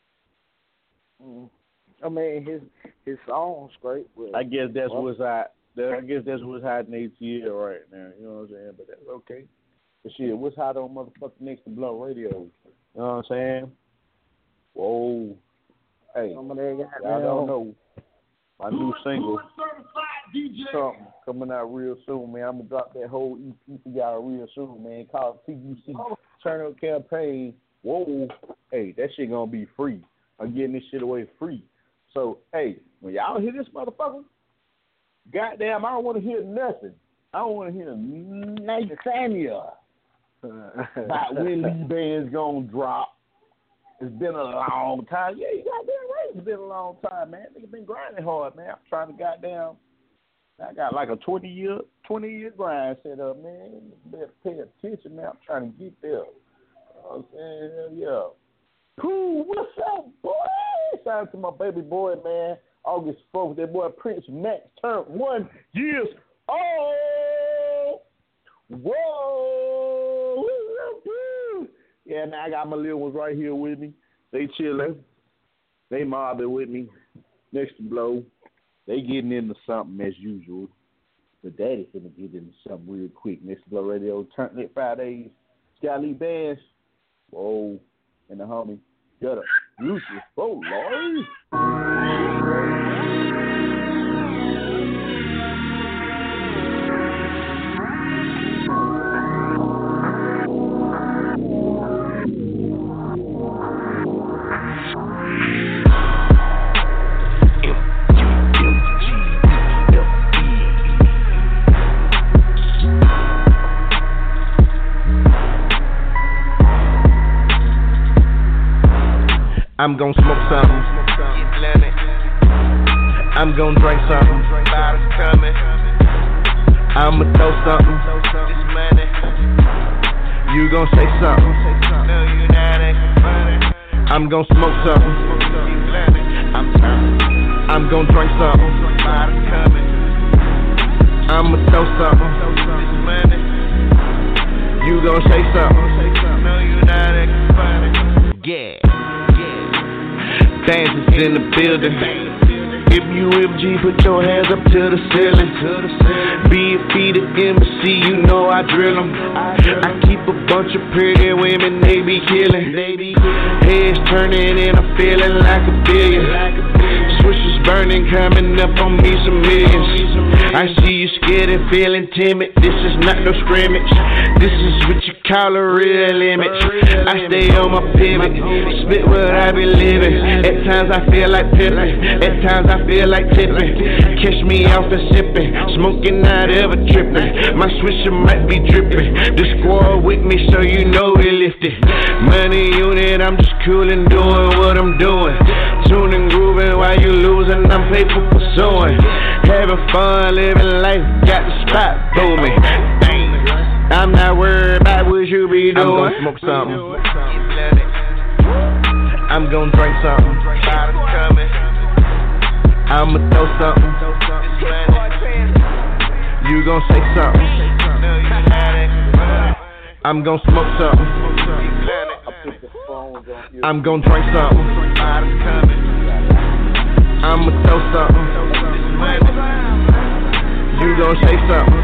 I mean, his song's great. I guess that's what's hot. I guess that's what's hot in ATL right now. You know what I'm saying? But that's okay. But shit, what's hot on motherfucking Next to Blow Radio? You know what I'm saying? Whoa. Hey, y'all don't know. My new single, something coming out real soon, man. I'm going to drop that whole EP for y'all real soon, man. Called TUC Turn Up Campaign. Whoa. Hey, that shit going to be free. I'm getting this shit away free. So, hey, when y'all hear this motherfucker, goddamn, I don't want to hear nothing. I don't want to hear Nathaniel about when these bands going to drop. It's been a long time. Yeah, you goddamn right. It's been a long time, man. Nigga been grinding hard, man. I'm trying to goddamn. I got like a 20 year grind set up, man. You better pay attention, man. I'm trying to get there. You know what I'm saying? Hell Pooh, what's up, boy? Shout out to my baby boy, man. August 4th, that boy Prince Max turned 1 year old. Whoa. What's up, Pooh? Yeah, now I got my little ones right here with me. They chilling. They mobbing with me. Next to Blow. They getting into something as usual. But Daddy finna get into something real quick. Next to Blow Radio, Turn Lit Fridays. Sky Lee Bands. Whoa. And the homie got a Lucius. Oh, Lord. I'm gon' smoke something. I'm gon' drink something. I'ma throw something. You gon' say something. I'm gon' smoke something. I'm gon' drink something. I'ma throw something. You gon' say something. Yeah. Dance is in the building. If you MG, put your hands up to the ceiling. BFB the embassy, you know I drill them. I keep a bunch of pretty women, they be killing. Heads turning and I'm feeling like a billion. Switches burning, coming up on me some millions. I see you scared and feeling timid. This is not no scrimmage. This is what you call a real image. I stay on my pivot, spit what I be living. At times I feel like pimping, at times I feel like tipping. Catch me off and sipping, smoking not ever tripping. My swisher might be dripping. The squad with me so you know we lifted. Money unit, I'm just cool and doing what I'm doing. Tuning, grooving while you losing, I'm paper pursuing. Having fun, living life, got the spot booming. I'm not worried about what you be doing. I'm gon' smoke something. I'm gon' drink something. I'ma throw something. You gon' say something. I'm gon' smoke something. I'm gon' drink something. I'ma throw something. You gon' say something.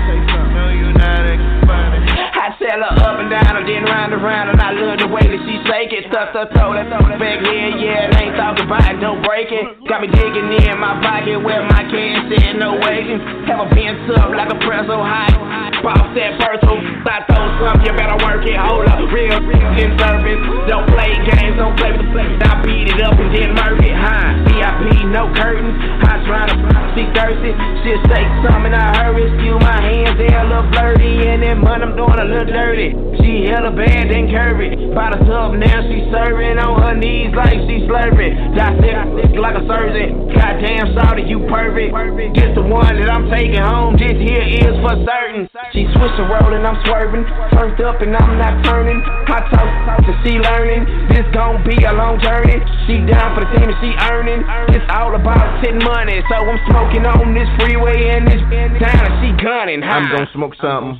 I tell her up and down and then round and round, and I love the way that she shake it. Stuff her throw that back here, yeah, it ain't talking about it, don't break it. Got me digging in my pocket where my cash said no waiting. Have a bent up like a pretzel high. Boss that personal, I throw something, you better work it. Hold up, real in service. Don't play games, don't play with the place. I beat it up and then murk it, huh? VIP, no curtains. I try to see thirsty. Shit take some and I hurry. Skew my hands, they a little flirty. And that money I'm doing a little dirty. She hella bad, then curvy. By the tub, now she serving on her knees like she slurping. Dissect like a surgeon. Goddamn, sorry, you perfect. This the one that I'm taking home. This here is for certain. She switching, rolling, I'm swerving. Turned up and I'm not turning. I talk to she learning. This gon' be a long journey. She down for the team and she earning. It's all about sitting money. So I'm smoking on this freeway and this down and she gunning. I'm gon' smoke something.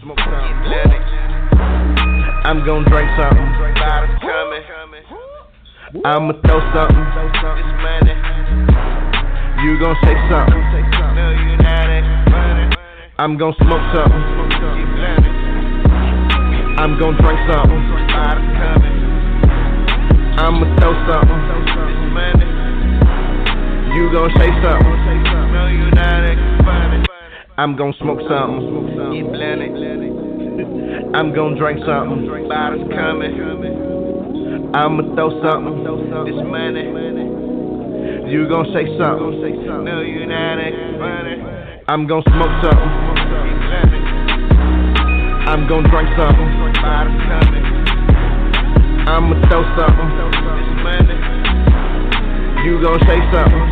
I'm gon' drink something. I'ma throw something. You gon' say something. I'm gon' smoke something. I'm gon' drink something. I'ma throw something. You gon' say something. I'm gon' smoke something. I'm gon' drink something. I'ma throw something. You gon' say something. I'm gon' smoke something. I'm gon' drink something. I'ma throw something. You gon' say something.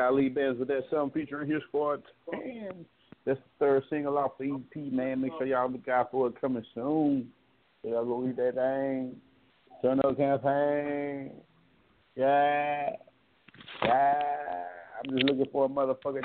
got Lee Benz with that song featuring his squad. And that's the third single off the EP, man. Make sure y'all look out for it coming soon. So y'all go read that thing. Turn up campaign. Yeah. I'm just looking for a motherfucker.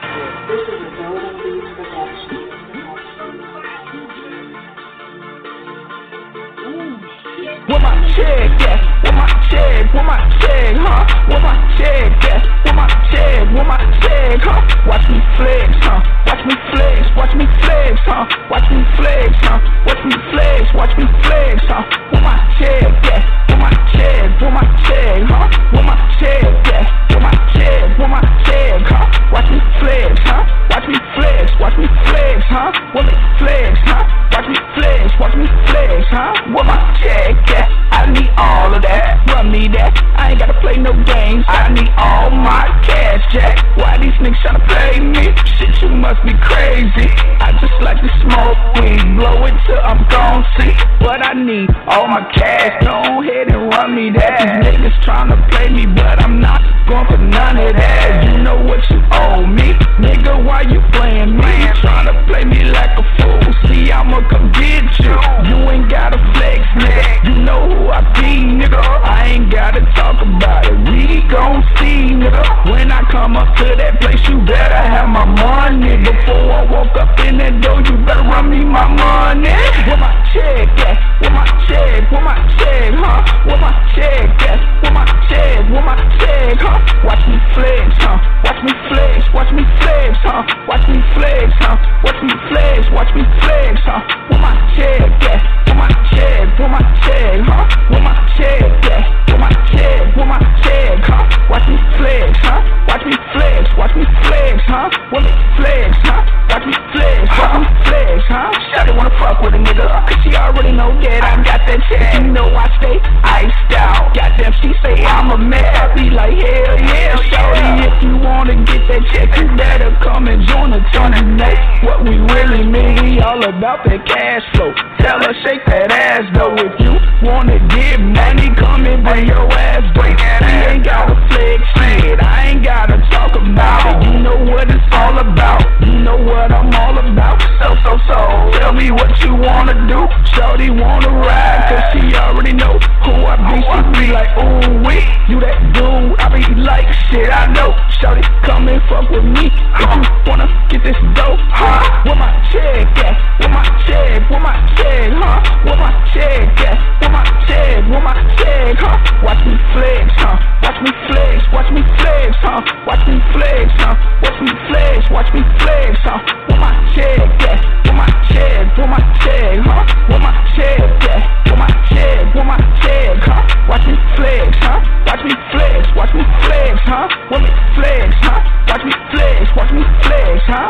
Where my check at? Where my check? Where my check, huh? Where my check at? Where my check? Where my check, huh? Watch me flex, huh? Watch me flex, watch me flex, huh? Watch me flex, huh? Watch me flex, watch me flex, huh? Where my check at? Where my check? Where my check, huh? Where my check at? Where my check? Where my check, huh? Watch me flex, huh? Watch me flex, watch me flex, huh? Watch me flex, huh? Watch me flex, watch me flex, huh? Where my check at? I need all of that, run me that. I ain't gotta play no games. I need all my cash, Jack. Why these niggas tryna play me? Shit, you must be crazy. I just like to smoke weed, blow it till I'm gon' see. But I need all my cash. Go ahead and run me that. These niggas tryna play me, but I'm not going for none of that. You know what you owe me, nigga. Why you playing me? Tryna play me like a fool. See, I'ma come get you. You ain't gotta flex, nigga. You know who I be, nigga. I ain't gotta talk about it. We gon' see, nigga. When I come up to that place, you better have my money. Before I walk up in that door, you better run me my money. Where my check at? Where my check? Where my check, huh? Where my check at? Where my check? Where my check, huh? Watch me flex, huh? Watch me flex, watch me flex, huh? Watch me flex, huh? Watch me flex, watch me flex, huh? Where my check at? Where my check? Where my check, huh? Where my check at? Where my check? Where my check, huh? Watch me flex, huh? Watch me flex, watch me flex, huh? Watch me flex, huh? Watch me flex, watch me flex, huh? Shawty wanna fuck with a nigga, cause she already know that I got that check. You know I stay iced out. Goddamn, she say I'm a man. I be like, hell yeah, shawty, if you wanna get that check, you better come and join the tournament. What we really mean, we all about that cash flow. Tell her shake that ass though. If you wanna get money, come and bring your ass back. We ain't gotta flex shit, I ain't gotta talk about it. You know what it's all about, you know what I'm all about. So, tell me what you wanna do. Shorty wanna ride, cause she already know who I be. She be like, ooh, wait, you that dude. I be like, shit, I know. Shorty, come and fuck with me if you wanna get this dope, huh? Where my check at? Where my check? Where my check, huh? Where my check at? Where my check? Where my check, huh? Watch me flex, huh? Watch me flex, watch me flex, huh? Watch me flex, huh? Watch me flex, watch me flex, huh? Where my check at? Where my check? Where my check, huh? Where my check at? Where my check? Where my check, huh? Watch me flex, huh? Watch me flex, watch me flex, huh? Watch me flex, huh? Watch me flex, watch me flex, huh?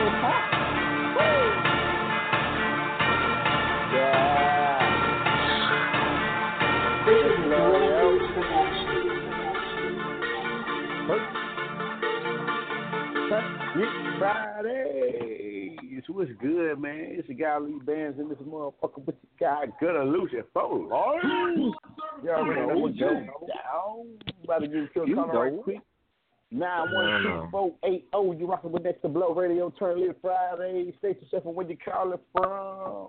Friday. It's what's good, man. It's the guy Lee Bands in this motherfucker with the guy Good Illusion. Folks. You already know what's going down. About to get to a call right quick. 912-480. You rocking with Next to Blow Radio. Turn Lit Friday. State yourself and where you call it from.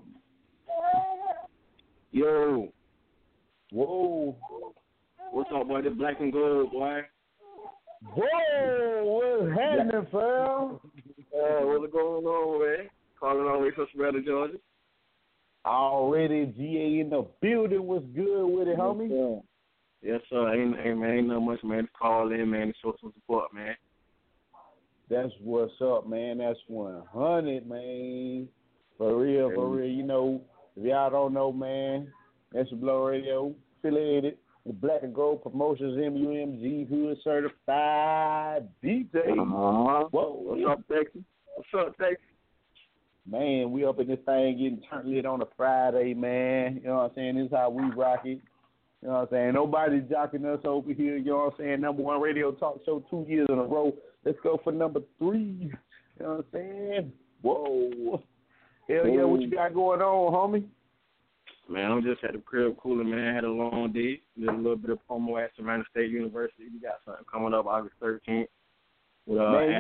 Yo. Whoa. What's up, boy? This Black and Gold, boy. Whoa, what's happening, fam? What's going on, man? Calling all the way from Savannah, Georgia. Already GA in the building. What's good with it, homie? Yes, sir. Ain't not much, man. Just call in, man, and show some support, man. That's what's up, man. That's 100, man. For real, for real. You know, if y'all don't know, man, that's the Blow Radio, affiliated with Black and Gold Promotions, MUMG, Hood Certified DJ. Uh-huh. Whoa. What's up, Texas? What's up, Texas? Man, we up in this thing getting turned lit on a Friday, man. You know what I'm saying? This is how we rock it. You know what I'm saying? Nobody's jocking us over here. You know what I'm saying? Number one radio talk show 2 years in a row. Let's go for number 3. You know what I'm saying? Whoa. Hell yeah, what you got going on, homie? Man, I'm just at the crib cooling, man. Had a long day. Did a little bit of promo at Savannah State University. We got something coming up August 13th. Man,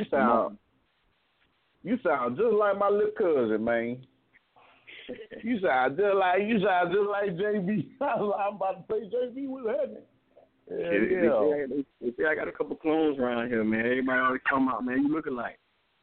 you sound just like my little cousin, man. You sound just like JB. I'm about to say JB was happening. They say I got a couple clones around here, man. Everybody always come out, man. You look alike.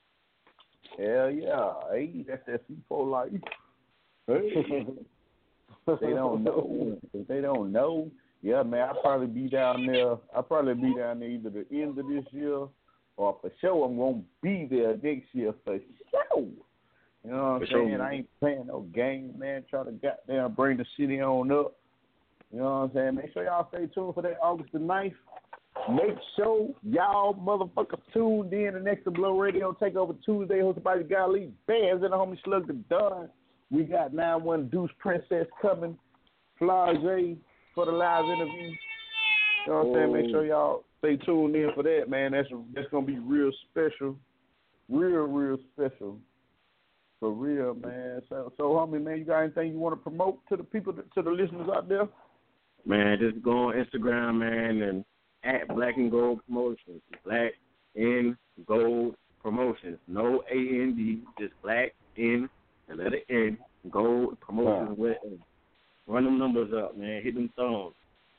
Hell yeah. Hey, that's that C4 life. Hey. They don't know. If they don't know, yeah, man, I'll probably be down there either the end of this year or for sure I'm going to be there next year for sure. You know what I'm saying? I ain't playing no game, man. Try to goddamn bring the city on up. You know what I'm saying? Make sure y'all stay tuned for that August the 9th. Make sure y'all motherfuckers tuned in to Next to Blow Radio Takeover Tuesday, hosted by the guy Lee Bands and the homie Slug the Don. We got 9-1 Deuce Princess coming, Flage for the live interview. You know what I'm saying? Make sure y'all stay tuned in for that, man. That's gonna be real special, real special, for real, man. So homie, man, you got anything you want to promote to the people, to the listeners out there? Man, just go on Instagram, man, and at Black and Gold Promotions. Black and Gold Promotions. No A-N-D, just Black N, the letter N, Gold Promotions with N. Run them numbers up, man. Hit them thumbs.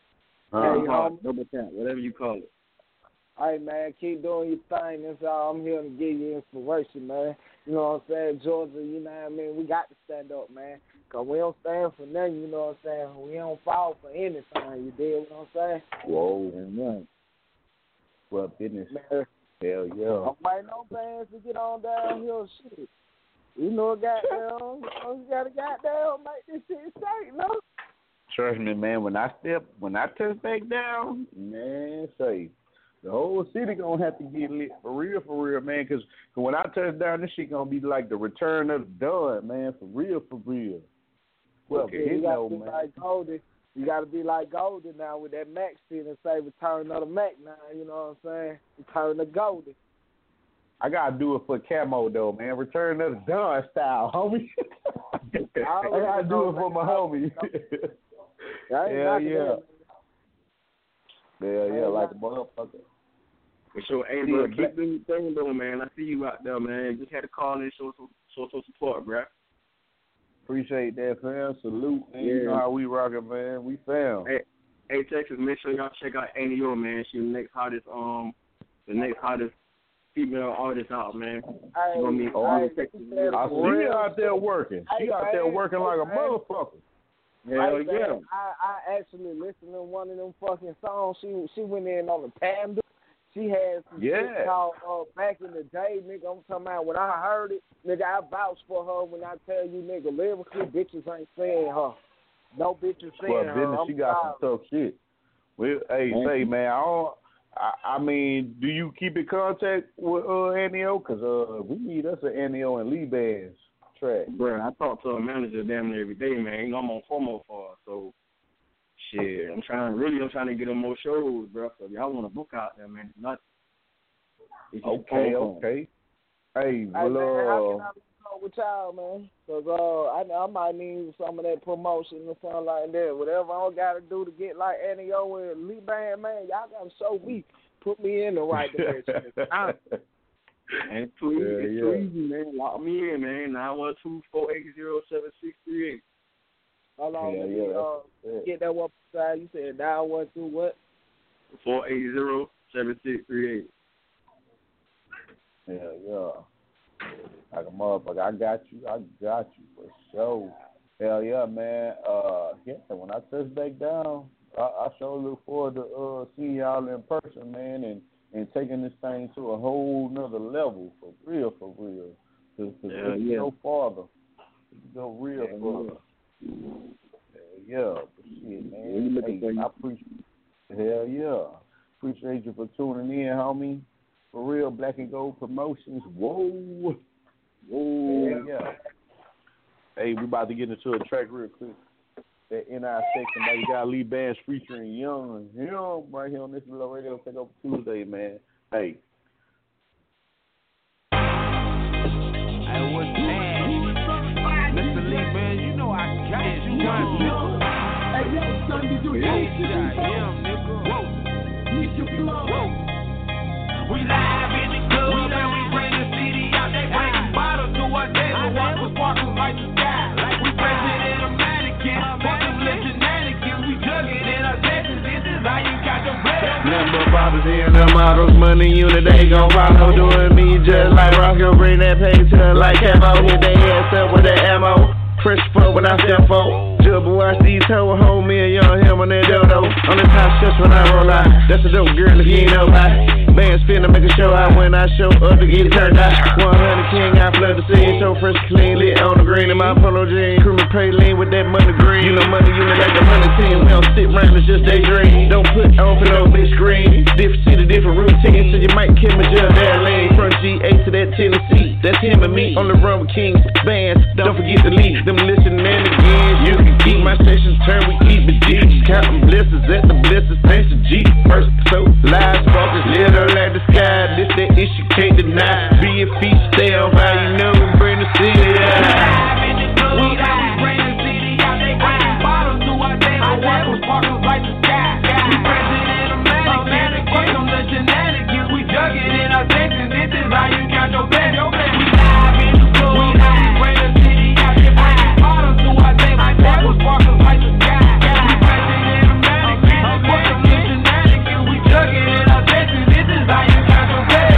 Double tap, whatever you call it. All right, man, keep doing your thing. That's all I'm here to give you inspiration, man. You know what I'm saying? Georgia, you know what I mean? We got to stand up, man. Because we don't stand for nothing, you know what I'm saying? We don't fall for anything, you dig what I'm saying? Whoa. Man. Well, business. Man. Hell yeah. I'm waiting on fans to get on downhill shit. You know, goddamn, you got to goddamn make this shit straight, no? Trust me, man, when I touch back down, man, say, the whole city gonna have to get lit for real, man. Cause when I touch down, this shit gonna be like the return of the Don, man, for real. Well, okay, you gotta be like Goldie. You gotta be like Goldie now with that Mac shit and say return of the Mac now. You know what I'm saying? Return of Goldie. I gotta do it for Camo though, man. Return of the Don style, homie. I gotta do it for my homie. Yeah, like a motherfucker. For sure. Hey, bro, keep doing your thing, though, man. I see you out there, man. Just had to call in and show some support, bro. Appreciate that, fam. Salute, man. Yeah. You know how we rockin', man. We fam. Hey, Texas, make sure y'all check out Anio, man. She's the next hottest female artist out, man. I see her out there working. She out there working like a motherfucker. Hell yeah. I actually listened to one of them fucking songs. She went in on the Panda. She had some shit called Back in the Day, nigga. I'm talking about when I heard it, nigga, I vouch for her when I tell you, nigga, lyrically, bitches ain't saying her. No bitches saying her. Business, she got some tough shit. Well, say, man, I mean, do you keep in contact with Anio? Because we need us an Anio and Lee Bands track. Bro, I talk to a manager damn near every day, man. You know, I'm on promo for her, so shit. I'm trying to get them more shows, bro. So if y'all want to book out there, man, nothing. Okay. Hey, well, man, how can I talk with y'all, man? Because I might need some of that promotion or something like that. Whatever I got to do to get like Anio and Lee Band, man, y'all got to show me. Put me in the right direction. And it's too easy, man. Lock me in, man. 912-480-7638. How long get that one side? You said 912 what? 480-7638. Yeah. Like a motherfucker. I got you for sure. Hell yeah, man. When I touch back down, I sure look forward to seeing y'all in person, man, and taking this thing to a whole nother level, for real. Because we go farther. We go real further. But shit, man. I appreciate appreciate you for tuning in, homie. For real, Black and Gold Promotions. Whoa. Yeah. Hey, we about to get into a track real quick. That NI section by the guy Lee Bands featuring Young right here on this Blow Radio Takeover Tuesday, man. Hey. What's that? Mr. Lee Bands, you know I got you. Hey, yo, son, did you hear? Nigga. Whoa. Get your blow. Whoa. We live in the club. white was sparkling like the sky. Like we present in a mannequin. For some little shenanigans, we jugging in our sessions. This is how you got your bread. Number bottles in the models, money unit, they gon' follow. Doing me just like Rocco, bring that pay to like Camo. Hit they ass up with the ammo. Fresh fuck when I step forward. Jubba watch these hoes hold me a young him on that dodo. On the top shelf when I roll out. That's a dope girl if you ain't know about. Bands finna make a show out when I show up to get it turned out. 100 king, I flood the scene. So fresh, clean, lit on the green in my polo jeans. Crew me praline with that money green. You know money unit like the money team. We don't sit round, it's just they dream. Don't put on for no big screen. Different city, different routine. So you might kill me just that lane. From GA to that Tennessee. That's him and me on the run with Kings. Bands, don't forget to leave. Them listening again. You can keep my stations turned, we keep it deep. Counting blisters at the blisters, thanks to G. First, so live sparkers, little like the sky. This that issue can't deny. Be a feast, stay on fire, you know, bring the city out. We bring the city out, they bring bottles to our table. White was sparkles like the sky. We present in a mannequin. For some little shenanigans, we jugging in our sessions. This is how you count your best. We live in the club, we bring the city out, they bring bottles to our table. White was sparkles like the sky. We present in a mannequin. For some little shenanigans, we jugging in our sessions. This is how you count your best.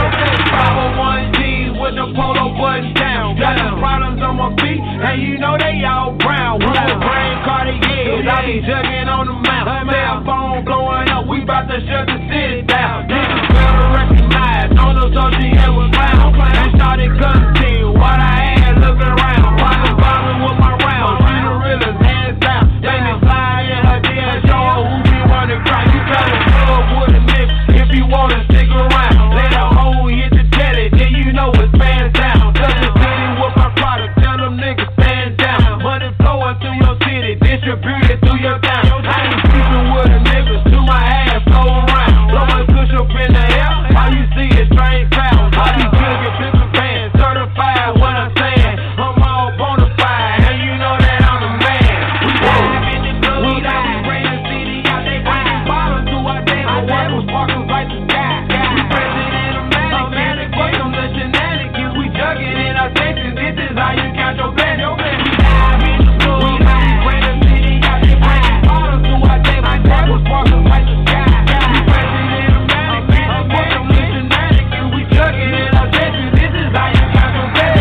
501 G's with the polo button down. Got some problems on my feet, and you know they all brown. With the brain Cartiers, I be jugging on the mount. Cell phone blowing up, we bout to shut the city down. Niggas better recognize, on the social it was clown. And started gun team, while I had looking around. Pocket bombing with my rounds, she the realest, hands down. They be flying in her dead show, who be running crowd. You got a club with a nigga, if you wanna stick around. Let a hoe hit the telly, then you know it's fans down. Touch the city with my product, tell them niggas stand down. Money flowing through your city, distributed through your town. I ain't sleeping with the niggas, to my ass, go around. Blowing push up in the air, all you see is strange clouds. I be jugging bigger bands, certified what I'm saying. I'm all bona fide, and you know that I'm the man. We live in the club, we bring the city out, they bring bottles to our table. White was sparkles like the sky. We present in a mannequin, for some little shenanigans, we jugging in our sessions. This is how you count your best. We live in the club, we bring the city out, they bring bottles to our table. White was sparkles like the sky. We present in a mannequin, for some little shenanigans, we jugging in our sessions. This is how you count your best.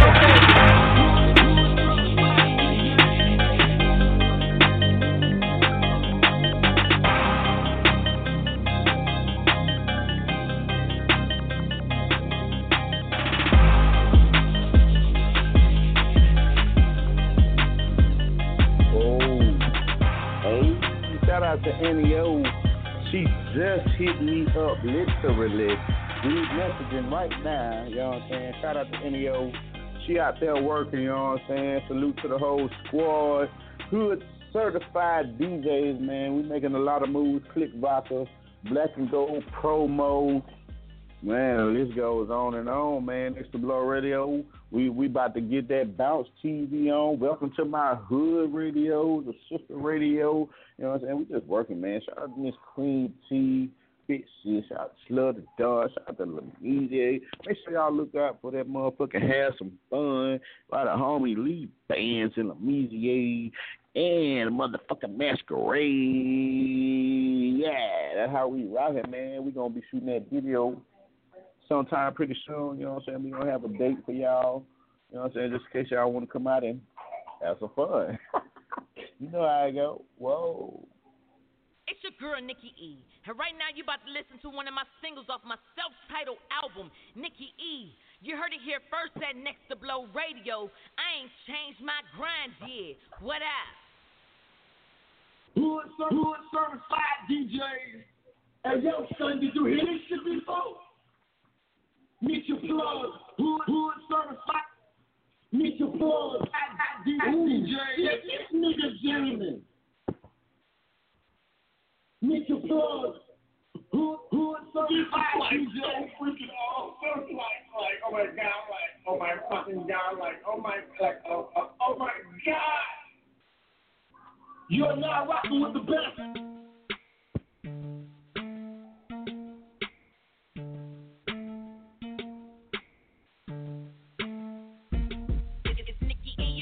Hey, shout out to NEO. She just hit me up literally. We messaging right now, you know what I'm saying? Shout out to NEO. She out there working, you know what I'm saying? Salute to the whole squad. Hood certified DJs, man. We making a lot of moves. Click Vodka, Black and Gold promo. Man, the list goes on and on, man. It's the Blow Radio. We about to get that Bounce TV on. Welcome to my hood radio, the sister radio. You know what I'm saying? We just working, man. Shout out to Miss Queen T, Fit Sis, shout out to Slug the Dog, shout out to Lamizia. Make sure y'all look out for that motherfucker. Have some fun. By the homie Lee Bands and Lamizia and motherfucking Masquerade. Yeah, that's how we rockin', man. We gonna be shooting that video sometime pretty soon, you know what I'm saying? We're going to have a date for y'all, you know what I'm saying, just in case y'all want to come out and have some fun. You know how I go. Whoa. It's your girl, Nikki E. And right now, you about to listen to one of my singles off my self-titled album, Nikki E. You heard it here first at Next to Blow Radio. I ain't changed my grind yet. What up? Hood certified DJs. Hey, yo, son, did you hear this shit before? Meet your plug, hood certified. Meet your plug, DJ. This nigga gentleman. Meet your plug, hood certified DJ. So freaking awesome, like, oh my god, like, oh my fucking god, like, oh my god. You're now rocking with the best. It's Nikki E.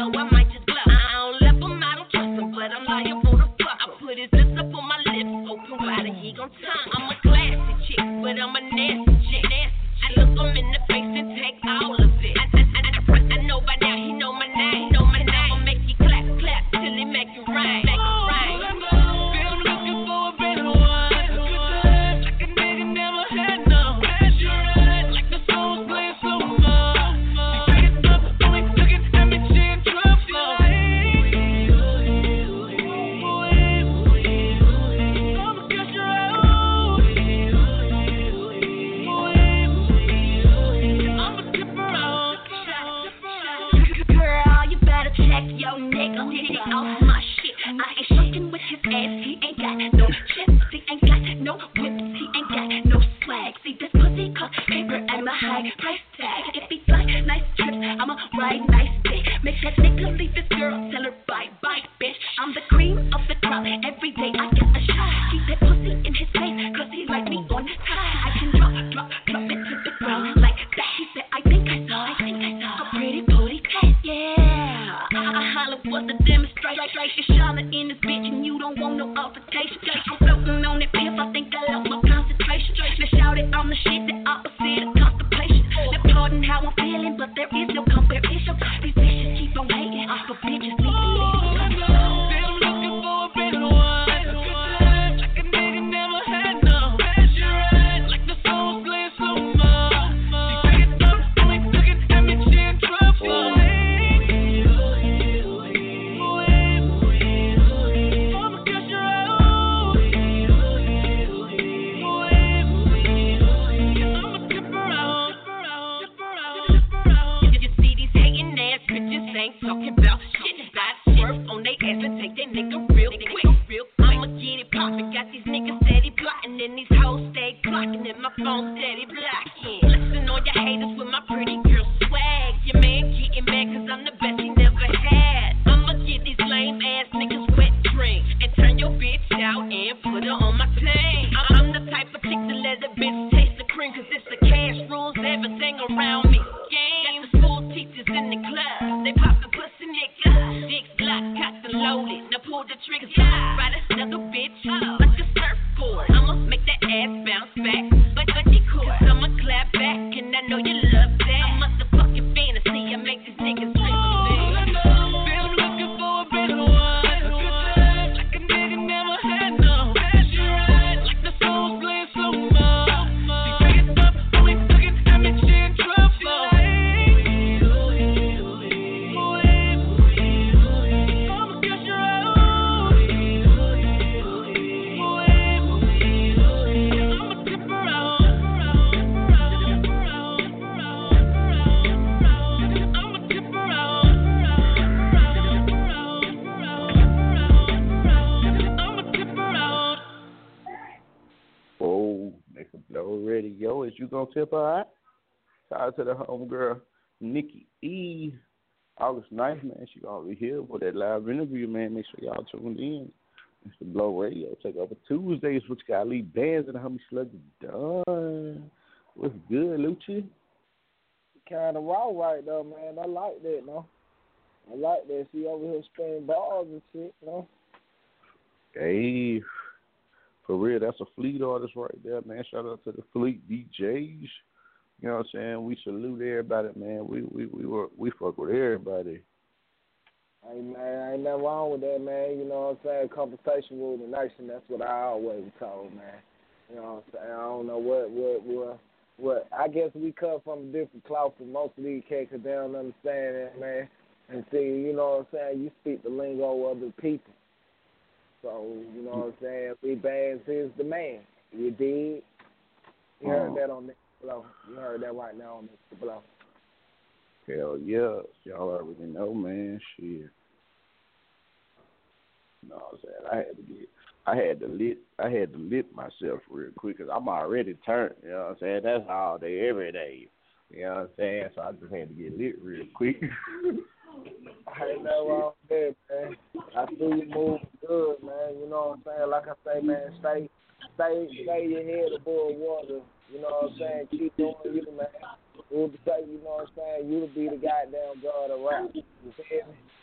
know I might just glow. I don't love him, I don't trust him, but I'm liable to fuck. I put his lips up on my lips, open wide and he gon' tongue. I'm a classy chick, but I'm a nasty chick. I look him in the face and take all of it. I know by now he know my name. I'ma make you clap, clap till he make you rain. Tip, all right? Shout out to the homegirl, Nikki E. August 9th, man. She gonna be here for that live interview, man. Make sure y'all tuned in. It's the Blow Radio. Take over Tuesdays, which got Lee Bands and the homie Sluggy done. What's good, Lucci? Kind of raw right though, man. I like that, no? I like that. She over here spinning balls and shit, no? Hey. For real, that's a Fleet artist right there, man. Shout out to the Fleet DJs. You know what I'm saying? We salute everybody, man. We fuck with everybody. Hey, man, ain't nothing wrong with that, man. You know what I'm saying? Conversation rule the nation. That's what I always told, man. You know what I'm saying? I don't know what. I guess we come from a different cloth for most of these cats because they don't understand that, man. And see, you know what I'm saying? You speak the lingo of the people. So, you know what I'm saying? Lee Bands is the man. You dig? You heard that on Mr. Blow. You heard that right now on Mr. Blow. Hell yeah. Y'all already know, man. Shit. You know what I'm saying? I had to lit myself real quick because I'm already turned. You know what I'm saying? That's all day, every day. You know what I'm saying? So I just had to get lit real quick. I ain't never wrong there, man. I see you move good, man. You know what I'm saying? Like I say, man, stay your head above water. You know what I'm saying? Keep doing you, man. Who to say, you know what I'm saying? You to be the goddamn god of rap. You feel me?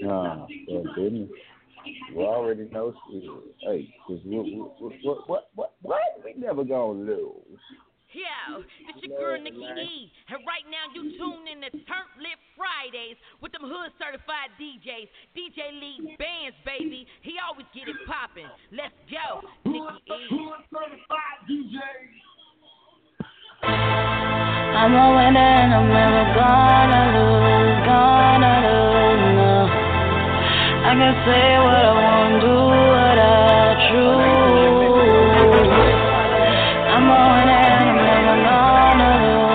Nah, didn't. We already know shit. Hey, cause what? We never gonna lose. Yeah, it's your girl Nikki E, and right now you tune in to Turnt Lit Fridays with them hood certified DJs, DJ Lee Bands, baby. He always get it poppin'. Let's go, Nikki E. Hood certified DJs. I'm a winner and I'm never gonna lose, no. I can say what I want, do what I choose. I'm a winner and I'm never gonna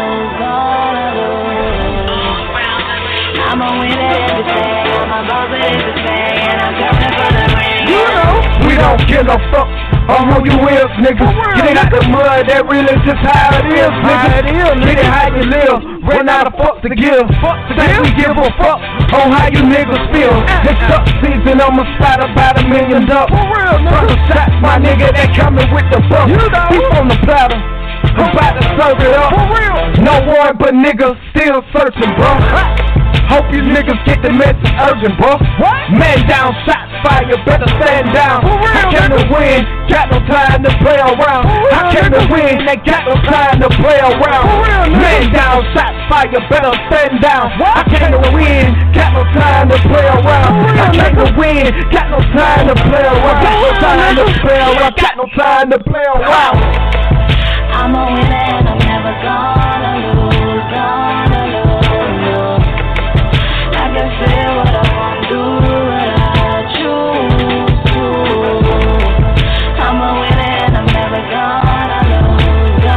lose. I'm a winner everything, I'm a boss at everything, and I'm coming for the ring. You know, we don't give a fuck on who you is, nigga. Get it out the mud, that really just how it is, nigga. Get it how you live, ran out of fuck to give. Say we give a fuck on how you niggas feel. It's duck season, I'ma spot about $1 million up. Front of shots, my nigga, they coming with the buck. He's on the platter, I'm about to serve it up. No one but niggas still searching, bro. Hope you niggas get the message urgent, bro. Man down, shots fire, better stand down. I came to win, got no time to play around. I came to win, they got no time to play around. Man down, shots fire, better stand down. I came to win, got no time to play around. I came to win, got no time to play around. Got no time to play around. Got no time to play around. I'm a winner and I'm never gonna lose, no. I can say what I want, do what I choose to. I'm a winner and I'm never gonna lose,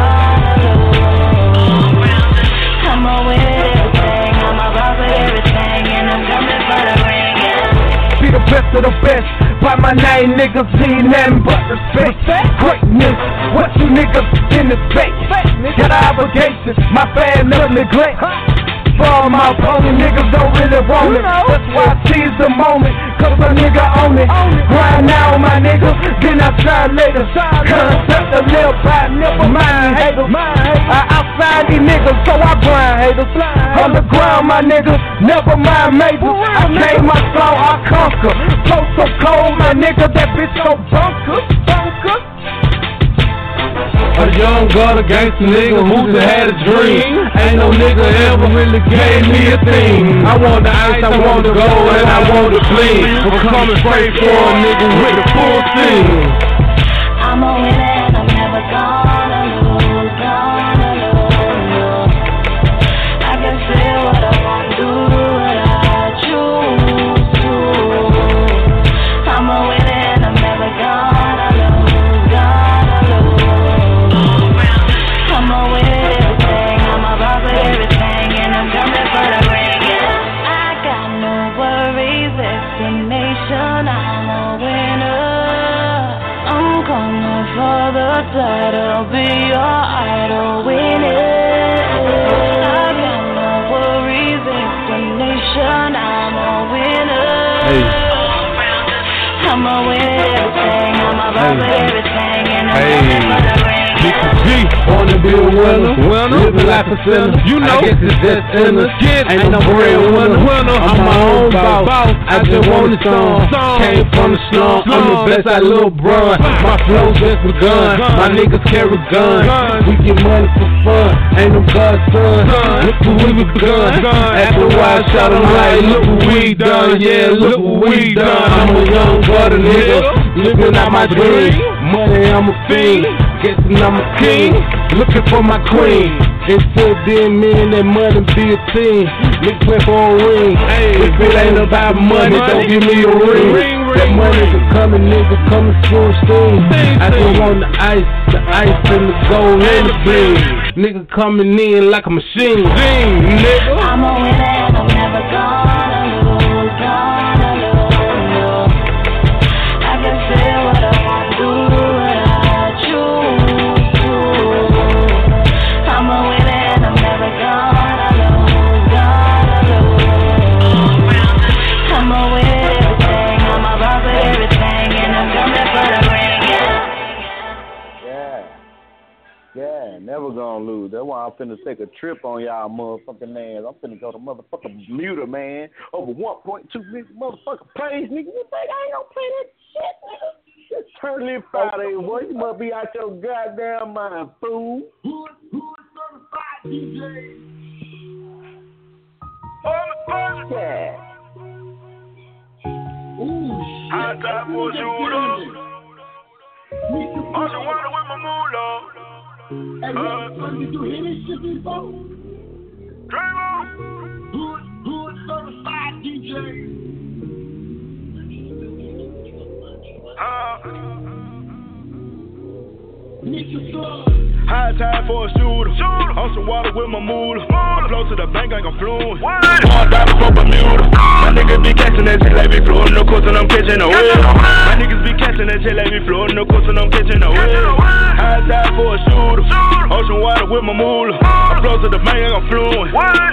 I'm a winner at everything, I'm a boss at everything, and I'm coming for the ring, yeah. Be the best of the best. By my name, niggas see nothing but respect. Greatness, what you niggas in the space? Got obligations, my fan no neglect. For my opponent, niggas don't really want it. That's why I seize the moment, cause a nigga own it. Grind now, my nigga, then I shine later. Concept to live by, never mind haters. I outside these niggas, so I grind haters. Underground, my nigga, never mind majors. I came my soul, I conquer. Flow so cold, my nigga, that bitch so bunker. A young gutter gangsta nigga who just had a dream. Ain't no nigga ever really gave me a thing. I want the ice, I want the gold, and I want the bling. I'm coming straight for a nigga with the full thing. I'm a winner and I'm never gonna lose, no. I can say what I want, do what I choose to. I'm a winner and I'm never gonna lose, I'm a winner everything, I'm a boss at everything, and I'm coming for the ring, yeah. I got no worries, destination, I'm a winner. I'm coming for the title, be your idol, win it. I got no worries, destination, I'm a winner. I'm a winner everything, I'm a boss at everything, and I'm coming for the ring. Wanna be a winner, living like a sinner. You know, I guess it's just in us. Ain't no real winner. I'm my own boss. I just want it some. Came from the slum. I'm the best at Lil Bron. My flow just begun. My niggas carry guns. We get money for fun. Ain't no godson. Look who we begun. After a while, shot them like, look what we done. Yeah, look what we done. I'm a young butter nigga, living out my dream. Money, I'm a fiend. Guessing I'm a king, looking for my queen. Until then, me and that money be a team. Nigga play for a ring. If it ain't about money, don't give me a ring. That money's coming, nigga, coming full steam. I just want the ice and the gold and the bling. Nigga coming in like a machine. Nigga. I'm a winner and I'm never gonna lose, no. I can say what I want, do what I choose to. I'm a winner and I'm never gonna lose, I'm a winner everything, I'm a boss at everything, and I'm coming for the ring, yeah. Yeah, never gonna lose. That's why I'm finna take a trip on y'all motherfucking ass. I'm finna go to motherfucking Bermuda, man. Over 1.2 million motherfucking plays, nigga. You think I ain't gonna play that shit, nigga? It's Turn Lit Friday, boy. You must be out your goddamn mind, fool. Hood certified DJ. Yeah. High time for a shooter. Also water with my moolah. Hey, son, did you hear this shit before? Dream on. Hood certified DJ. High tide for a shooter. On some water with my moolah. I flow to the bank like I'm fluent. $1 for Bermuda. My niggas be catching that shit like we floating, no course, and I'm catching the wave. My niggas be catching that shit like we floating, no course, and I'm catching the wave. High tide for a shooter. Ocean water with my moolah. I flow to the bank like I'm fluent.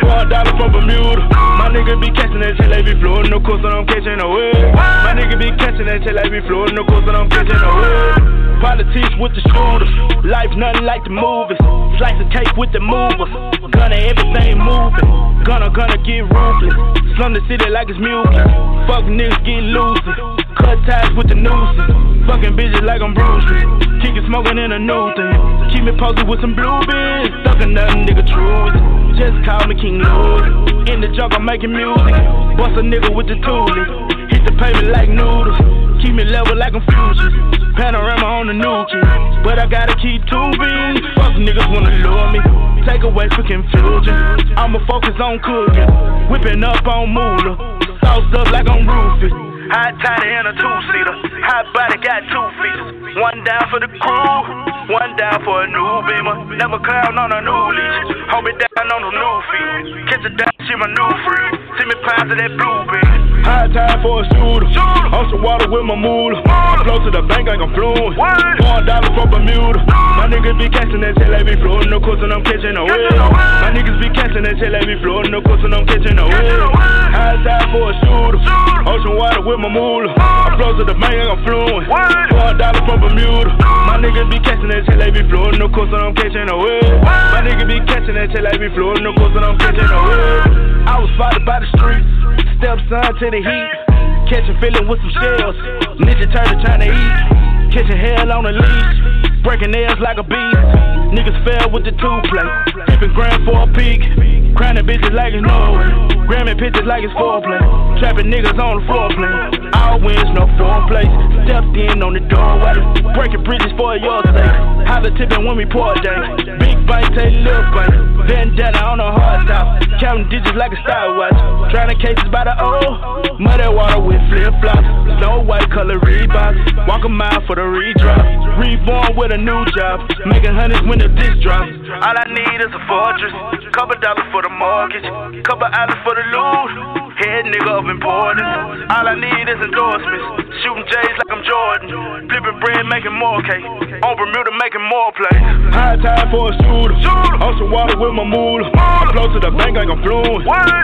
$1 for Bermuda. My niggas be catching that shit like we floating, no course, and I'm catching the wave. My niggas be catching that shit like we floating, no course, and I'm catching the wave. Politics with the shooters, life nothing like the movies. Slice of cake with the movers, gonna everything moving. Gonna get ruthless, slum the city like it's music. Fuck niggas get loosey, cut ties with the nooses. Fucking bitches like I'm Bruce Lee, kicking smoking in a new thing. Keep me posted with some blue bins, stuckin' nothing nigga truth. Just call me King Louis, in the jungle making music. Bust a nigga with the toolie, hit the pavement like noodles. Keep me level like I'm Future. Panorama on the Nuki, but I gotta keep tubing. Fuck niggas wanna lure me, take away for confusion. I'ma focus on cooking, whipping up on moolah. Sauced up like I'm Rufus. High tiny in a two-seater, hot body got 2 feet. One down for the crew, one down for a new beamer. Never clown on a new leash, hold me down on the new feet. Catch a down, she my new free. See me pounds of that blue bean. High tide for a shooter. Ocean water with my moolah. I flow to the bank like I'm fluent. $1 for Bermuda. My niggas be catching that shit like we floating, no course, and I'm catching a wave. My niggas be catching that shit like we floating, no course, and I'm catching a wave. High tide for a shooter. Ocean water with my moolah. I flow to the bank like I'm fluent. $1 for Bermuda. My niggas be catching that shit like we floating, no course, and I'm catching a wave. My niggas be catching that shit like we floating, no course, and I'm catching a wave. I was spotted by the streets, stepson to the heat. Catching feeling with some shells. Ninja Turtle trying to eat. Catching hell on a leash. Breaking nails like a beast. Niggas fell with the 2-play. Tipping grand for a peak. Grinding bitches like it's Norway. Grabbing pictures like it's foreplay. Trapping niggas on the foreplay. All wins, no foreplay. Stepped in on the doorway. Breaking bridges for your sake. Holla tipping when we pour day. Big bank, take little bank. Vendetta on a hard top. Counting digits like a stopwatch. Drowning cases by the O. Muddy water with flip-flops. Snow white color Reeboks. Walk a mile for the redrop. Reborn with a new job. Making hundreds when the disc drops. All I need is a fortress. Couple dollars for the mortgage. Couple hours for the loot. Head nigga of importance. All I need is endorsements. Shooting J's like I'm Jordan. Flipping bread, making more cake. On Bermuda, making more plays. High tide for a shooter. Ocean water with my moolah. I flow to the bank like I'm fluent.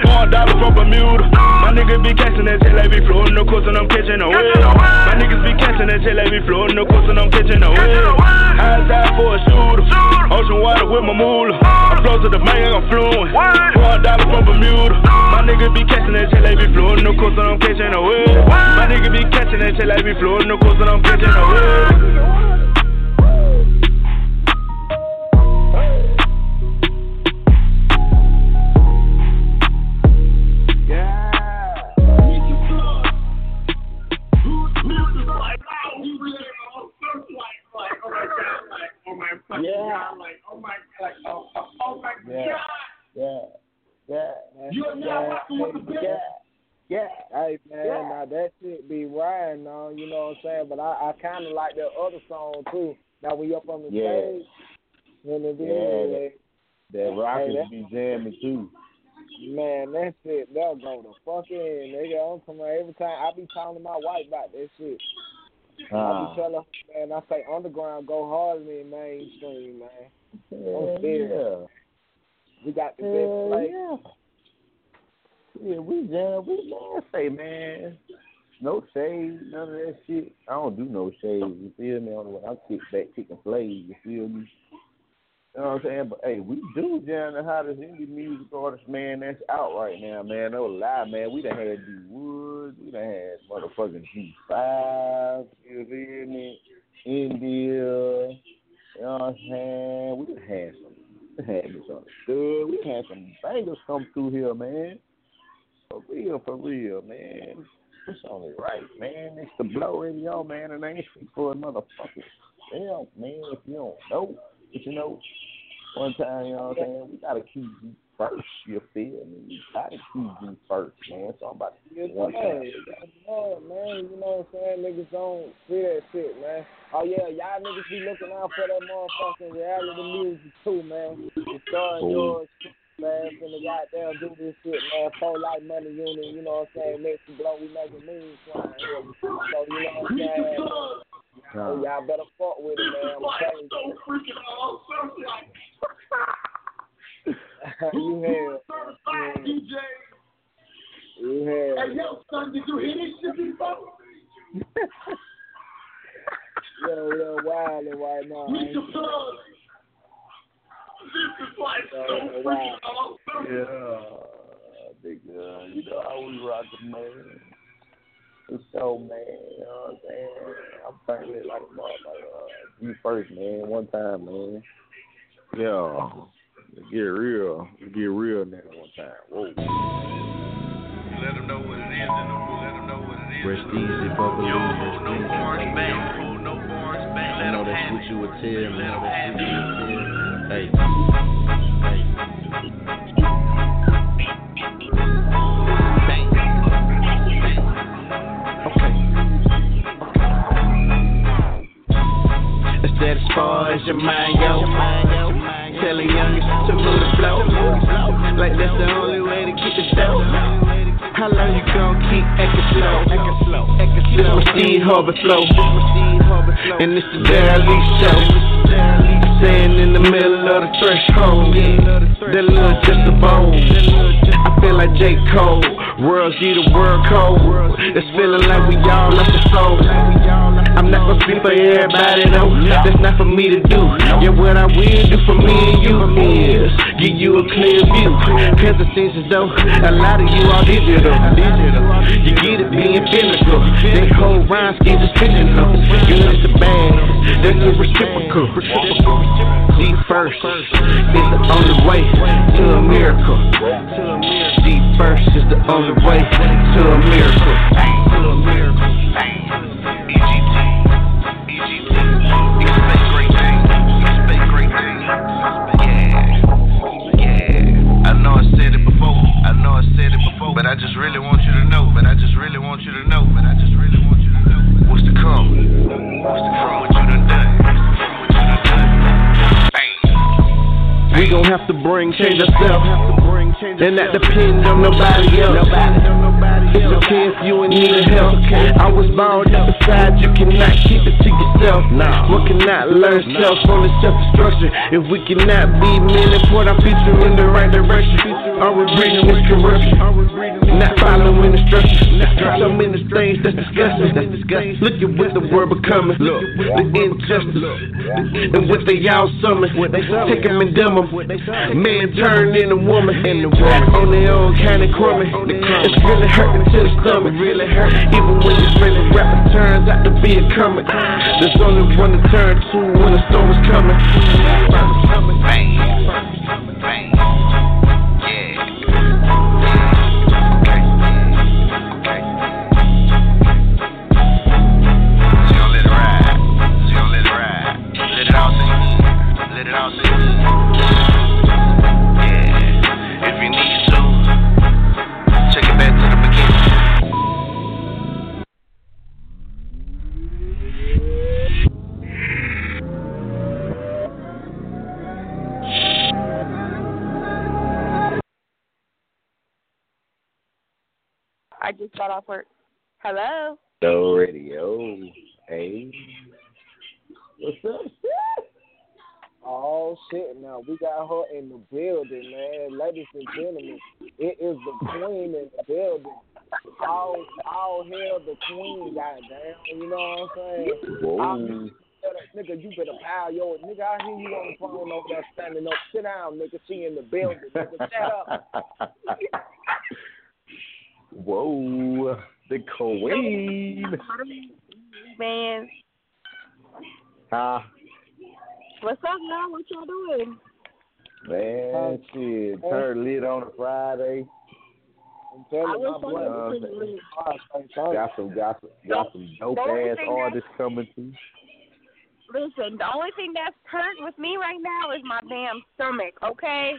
$1 for Bermuda. My niggas be catching that shit like we floating, no course, and I'm catching a wave. My niggas be catching that shit like we floating, no course, and I'm catching a wave. High tide for a shooter. Ocean water with my moolah. I flow to the bank like I'm fluent. $1 for Bermuda. My niggas be catching that shit like we floating, no course, and I'm catching a wave. My niggas be catching that shit like we floating, no course, and I'm catching a wave. Yeah. Like, oh my God. Oh my God. Yeah. Hey man, now that shit be riding on, you know what I'm saying? But I kind of like the other song too. Now we up on the stage, when it that rockets be jamming too. Man, that shit, they'll go the fuck in. Nigga, I'm coming every time. I be talking to my wife about that shit. I be telling her, man, I say underground go harder than mainstream, man. I'm serious. We got the best place. Yeah, we jam, say, man. No shade, none of that shit. I don't do no shade, you feel me? When I kick back, kicking plays, you feel me? You know what I'm saying? But hey, we do jam the hottest indie music artist, man, that's out right now, man. No lie, man. We done had D Woods, we done had motherfucking G5, you feel me? India, you know what I'm saying? We done had misunderstood. We had some bangers come through here, man. For real, man. It's only right, man. It's the Blow Radio, man, and I ain't speak for a motherfucker. Damn, man, if you don't know, but you know, one time, you know what I'm saying, we gotta keep you first, you feel me? We gotta keep you first, man. So I'm about to get one time. Man, you know what I'm saying? Niggas don't see that shit, man. Oh, yeah, y'all niggas be looking out for that motherfucking reality music, too, man. It's starting yours, man, finna goddamn do this shit, man. For Life Money Unit, you know what I'm saying? Next to Blow, we making moves flying here. So, you know what I'm saying? Oh, y'all better fuck with it, man. I'm telling you. You have. You have. Hey, yo, son, did you hear this shit before? Yo, wildin' right now. With the plug. This is like so freaking awesome. Yeah, big you know how we rock it, man. It's so, man, you know what I'm saying? I'm trying to like you first, man, one time, man. Yeah, get real now one time. Whoa. Let them know what it is and let them know what it is. Rest easy, bubbly. You don't hold no bars back. You don't hold no bars back. I know that's what you would tell me. Hey. That as far as your mind go, tell the youngest to move the flow. Like that's the only way to keep the dough. How long you gon' keep acting slow? This my Steve Harvey flow, and this the Daily Show. Staying in the middle of the threshold, that little just a bone. I feel like J. Cole, world G the world code. It's feeling like we all lost the soul. I'm not gonna speak for everybody though. That's not for me to do. Yeah, what I will do for me and you is give you a clear view. Cause it seems as though a lot of you are digital. You get it being physical. They whole rhyme schemes is fictional. You know it's a bad, that's a reciprocal. D first is the only way to a miracle. D first is the only way to a miracle. Expect great things. Yeah. I know I said it before. But I just really want you to know. What's to come? What you done done? We gon' have to change ourselves, and not depend on nobody else. It's okay if you in need of help. I was born up beside you, cannot keep it to yourself. One cannot learn self on the self-destruction. If we cannot be men and point our future in the right direction, are we breathing with corruption? Not following instructions. So many things that's disgusting. Look at what the world becoming. The injustice and what they all summon. Take them and dumb them. Man turned into woman. On their own kind of crummy. It's really hurting to the stomach. Even when this really rapper turns out to be a comic. There's only one to turn to when the storm is coming. Bang. I just got off work. Hello? Blow Radio. Hey. What's up, sis? Oh, shit, now. We got her in the building, man. Ladies and gentlemen, it is the queen in the building. All hail the queen, goddamn. You know what I'm saying? nigga, you better pile your nigga. I hear you on the phone over there standing up. Sit down, nigga. She in the building, nigga. Shut up. Whoa, the queen. Man. Huh? What's up now? What y'all doing? Man, shit. Turn lit on a Friday. I'm telling you, got some dope ass artists coming through. Listen, the only thing that's turned with me right now is my damn stomach, okay?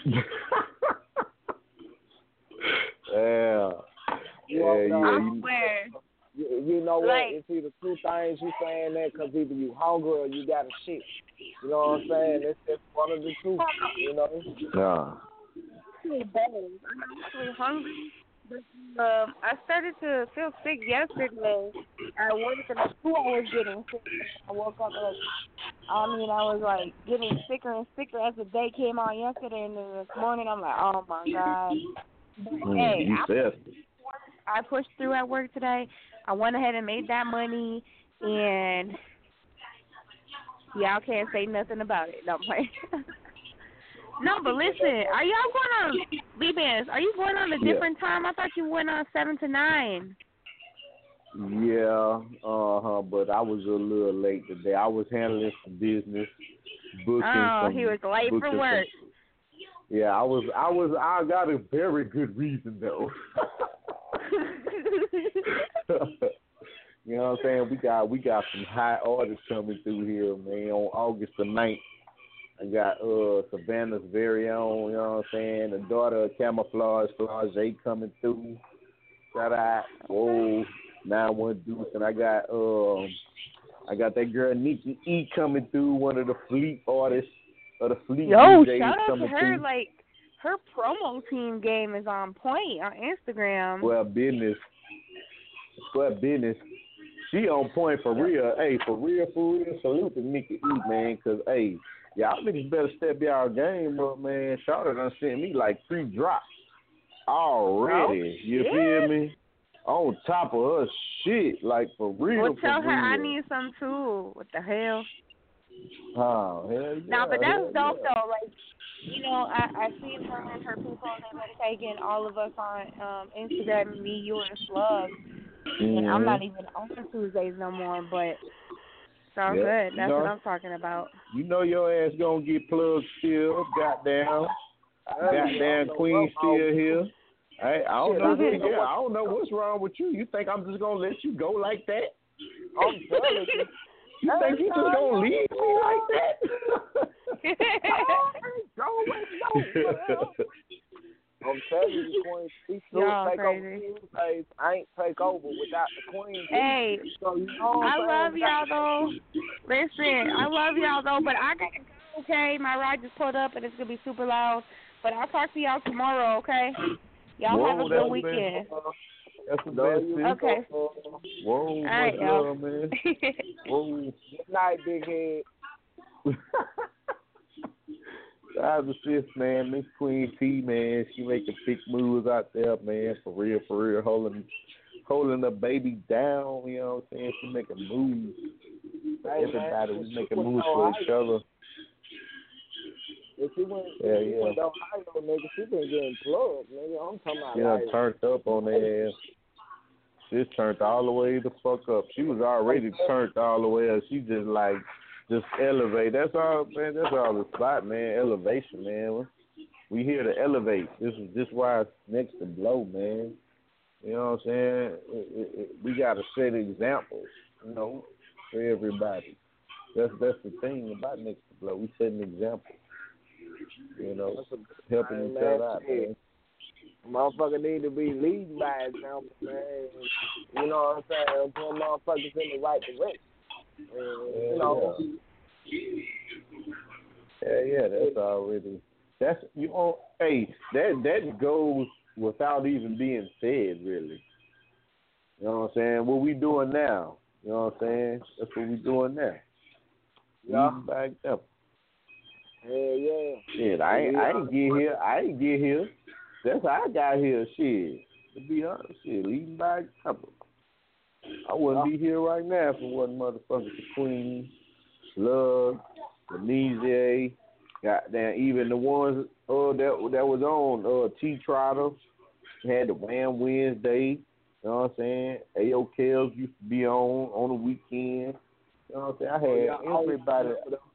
Yeah. I swear. You know what? Like, it's either two things you saying that because either you hungry or you got a shit. You know what I'm saying? It's one of the two, you know? Yeah. I'm actually hungry. But, I started to feel sick yesterday at work, and I knew I was getting sick. I woke up, I was like getting sicker and sicker as the day came on yesterday, and then this morning I'm like, oh my God. But, hey, I pushed through at work today. I went ahead and made that money, and y'all can't say nothing about it. No, I'm playing. No, but listen, are y'all going on, B-Bands, are you going on a different time? I thought you went on 7 to 9. Yeah, but I was a little late today. I was handling some business, booking he was late for work. Yeah, I got a very good reason, though. You know what I'm saying? We got some high artists coming through here, man, on August the 9th. I got Savannah's very own, you know what I'm saying? The daughter of Camouflage, Flage coming through. Shout out. Whoa, 9-1 Deuce. And I got that girl Nikki E coming through, one of the Fleet artists of the Fleet DJs shout out coming to her, through. like, her promo team game is on point on Instagram. Well, business. She on point for real. Hey, for real. Salute to Nikki E, man, because, hey, y'all niggas better step y'all game up, man. Charlotte done sent me like 3 drops already. You feel me? On top of her shit, like for real. Well, tell her I need some too. What the hell? Oh, hell yeah. No, but that's dope though. Like, you know, I seen her and her people. They've been taking all of us on Instagram, me, you, and Slug. Mm-hmm. And I'm not even on Tuesdays no more, but it's all good. That's what I'm talking about. You know your ass gonna get plugged still. Goddamn Queen still here. Hey, I don't know what's wrong with you. You think I'm just gonna let you go like that? I'm telling you. You think you just gonna leave me like that? I'm telling you, Queen, she still take over Tuesdays. I ain't take over without the Queen. Hey, so, you know I love y'all though. Listen, I love y'all though, but I gotta go, okay? My ride just pulled up and it's gonna be super loud. But I'll talk to y'all tomorrow, okay? Y'all have a good weekend. That's the best. Okay. Whoa, all right, y'all. Man. Whoa. Good night, big head. Shout the sis, man. Miss Queen T, man. She making big moves out there, man. For real. Holding the baby down, you know what I'm saying? She making moves. Everybody was making moves for each other. If she went to Ohio, nigga, she been getting plugged, nigga. I'm talking about turned up on their ass. She's turned all the way the fuck up. She was already turned all the way up. She just elevate. That's all, man. That's all the spot, man. Elevation, man. We here to elevate. This is just why it's next to blow, man. You know what I'm saying? We got to set examples, you know, for everybody. That's the thing about next to blow. We set an example. You know, helping each other out, man. Motherfucker need to be leading by example, man. You know what I'm saying? Put motherfuckers in the right direction. You know. Yeah, that's already. That's Hey, that goes without even being said, really. You know what I'm saying? What we doing now? You know what I'm saying? That's what we doing now. Yeah. Leading by example. Yeah. Shit, I ain't get here. That's how I got here. Shit, to be honest, leading by example. I wouldn't be here right now if it wasn't motherfucking the Queen Slug, Denise, goddamn, even the ones that was on T-Trotter, had the Wham Wednesday, you know what I'm saying? A.O. Kells used to be on the weekend, you know what I'm saying? I had everybody,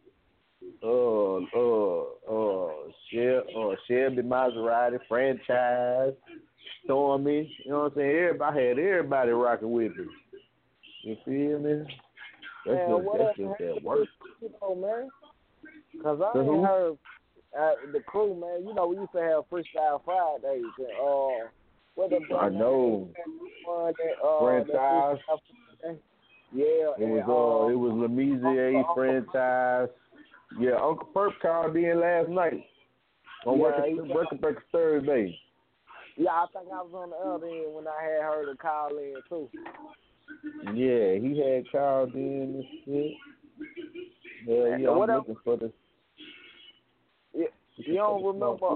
Shelby Maserati, Franchise, Stormy, you know what I'm saying? I had everybody rocking with me. You feel me? That's just that work. Man. Cause I ain't heard the crew, man. You know, we used to have Freestyle Fridays. And, what the I know. Franchise. Yeah. It was Lamizia Franchise. Yeah, Uncle Perp called in last night on Record Breakers Thursday. Yeah, I think I was on the other end when I had heard her call in too. Yeah, he had called in and shit. Yeah, I'm looking for the. Yeah, you don't remember?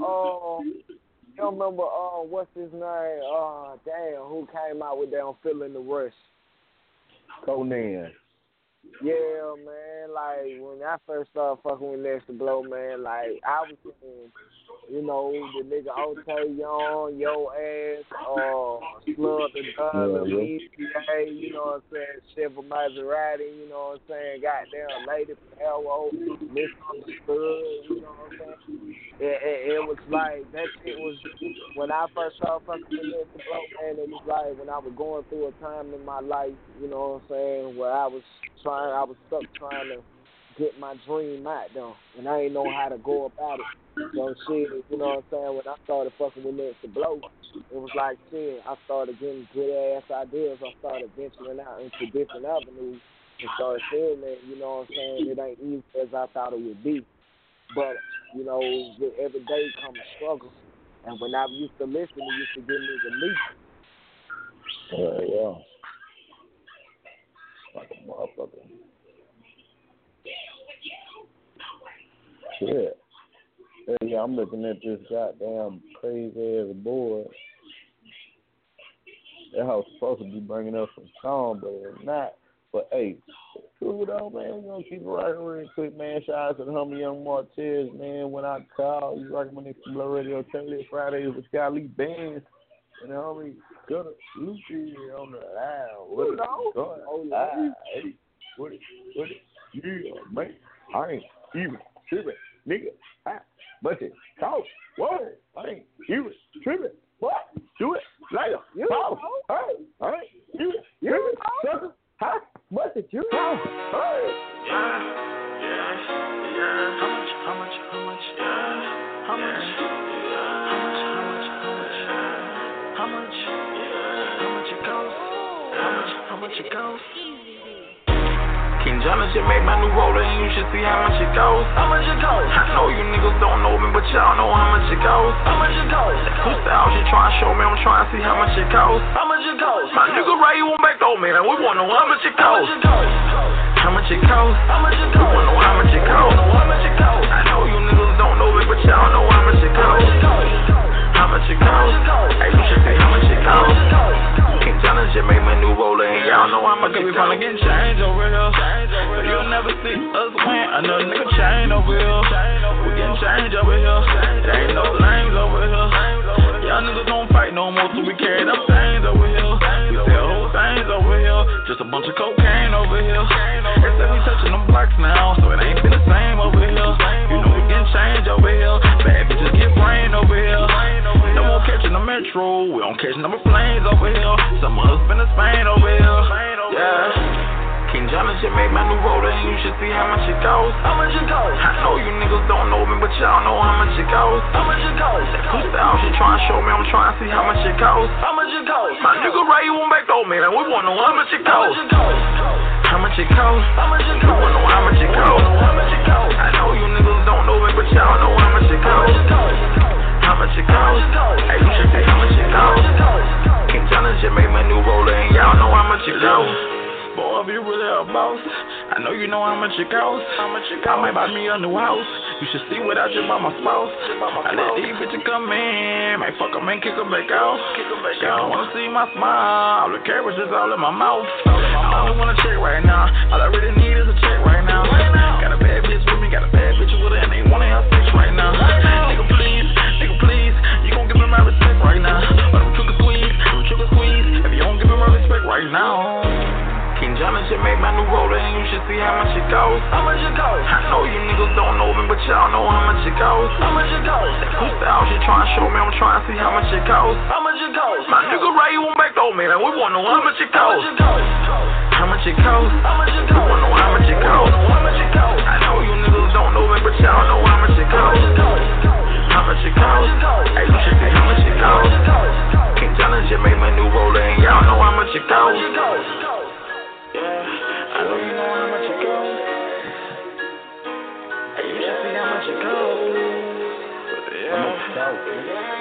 What's his name? Damn, who came out with that on Feeling the Rush? Conan. Yeah, man. Like when I first started fucking with Next to Blow, man. Like I was thinking, you know, the nigga Otay Young, Yo Ass, Slug the Gun, EPA, you know what I'm saying, Chevy Maserati, you know what I'm saying, goddamn Lady Arrow, Misunderstood, you know what I'm saying. It was like that shit was when I first started fucking with Next to Blow, man. It was like when I was going through a time in my life, you know what I'm saying, where I was stuck trying to get my dream out though, and I ain't know how to go about it. So shit, you know what I'm saying, when I started fucking with Next to Blow, it was like shit, I started getting good ass ideas. I started venturing out into different avenues and started saying that, you know what I'm saying, it ain't easy as I thought it would be. But, you know, with every day comes a struggle. And when I used to listen, it used to give me relief. Yeah. Like a motherfucker. Shit. Yeah, I'm looking at this goddamn crazy ass board. That house supposed to be bringing us some song, but it's not. But hey, cool though, man. We're gonna keep it rocking real quick, man. Shout out to the homie Young Martez, man. When I call, you rocking my Next to Blow Radio Lit Fridays with Scott Lee Bands. And the homie got Lucy on the line. What is going on? Hey, what it? Yeah, man. I ain't even tripping, nigga. But it talk. What? I ain't even tripping. What? Do it later. You know. Hey, I ain't even tripping. Sucker. Huh? What's it? You know. Hey. Yeah. How much it goes? King Johnny just made my new roller and you should see how much it goes. How much it goes? I know you niggas don't know me, but y'all know how much it goes. How much it goes? Who's the out you trying to show me? I'm trying to see how much it goes. How much it goes? My nigga Ray, you won't back though, man. We wanna know how much it goes. How much it goes? How much it goes? We wanna know how much it goes. How much it goes? I know you niggas don't know me, but y'all know how much it goes. How much it goes? Hey, you should see how much it goes. King Johnny just made my new roller and y'all know how much it goes. We finna get change over here. So you'll never see us win another nigga chain over here. We getting change over here. There ain't no lanes over here. Y'all niggas don't fight no more till we carry them things over here. We sell whole things over here. Just a bunch of cocaine over here. They say we touching them blocks now, so it ain't been the same over here. You know we getting change over here. Bad bitches get brain over here. No more catching the metro. We don't catch number planes over here. Some of us been to Spain over here. Yeah. King Johnny just made my new roller and you should see how much it goes. How much it goes? I know you niggas don't know me, but y'all know how much it goes. How much it goes? Who's the out you trying to show me? I'm trying to see how much it goes. How much it goes? My nigga Ray, you won't back though, man. We wanna know how much it goes. How much it goes? How much it goes? We wanna know how much it goes. How much it goes? I know you niggas don't know me, but y'all know how much it goes. How much it goes? Hey, you should see how much it goes. King Johnny just made my new roller and y'all know how much it goes. Boy, if you really a boss, I know you know how much it costs. I might buy me a new house. You should see what I just bought my spouse. I let these bitches come in, might fuck them and kick them back out. She don't wanna see my smile, all the carrots is all in my mouth. I don't wanna check right now, all I really need is a check right now. Got a bad bitch with me, got a bad bitch with her, and they wanna have sex right now. Nigga please, you gon' give me my respect right now. But I'm trigger squeeze, if you don't give me my respect right now. King Johnny just made my new roller, and you should see how much it goes. How much it goes? I know you niggas don't know me, but y'all know how much it goes. How much it goes? That cool style shit trying to show me, I'm trying to see how much it goes. How much it goes? My nigga Ray, you won't back though, man. We wanna know how much it goes. How much it goes? How much it goes? We wanna know how much it goes. How much it goes? I know you niggas don't know me, but y'all know how much it goes. How much it goes? Hey, you should see how much it goes. King Johnny just made my new roller, and y'all know how much it goes. Yeah, I know you know how much it goes. Hey, you should see how much it goes. Yeah.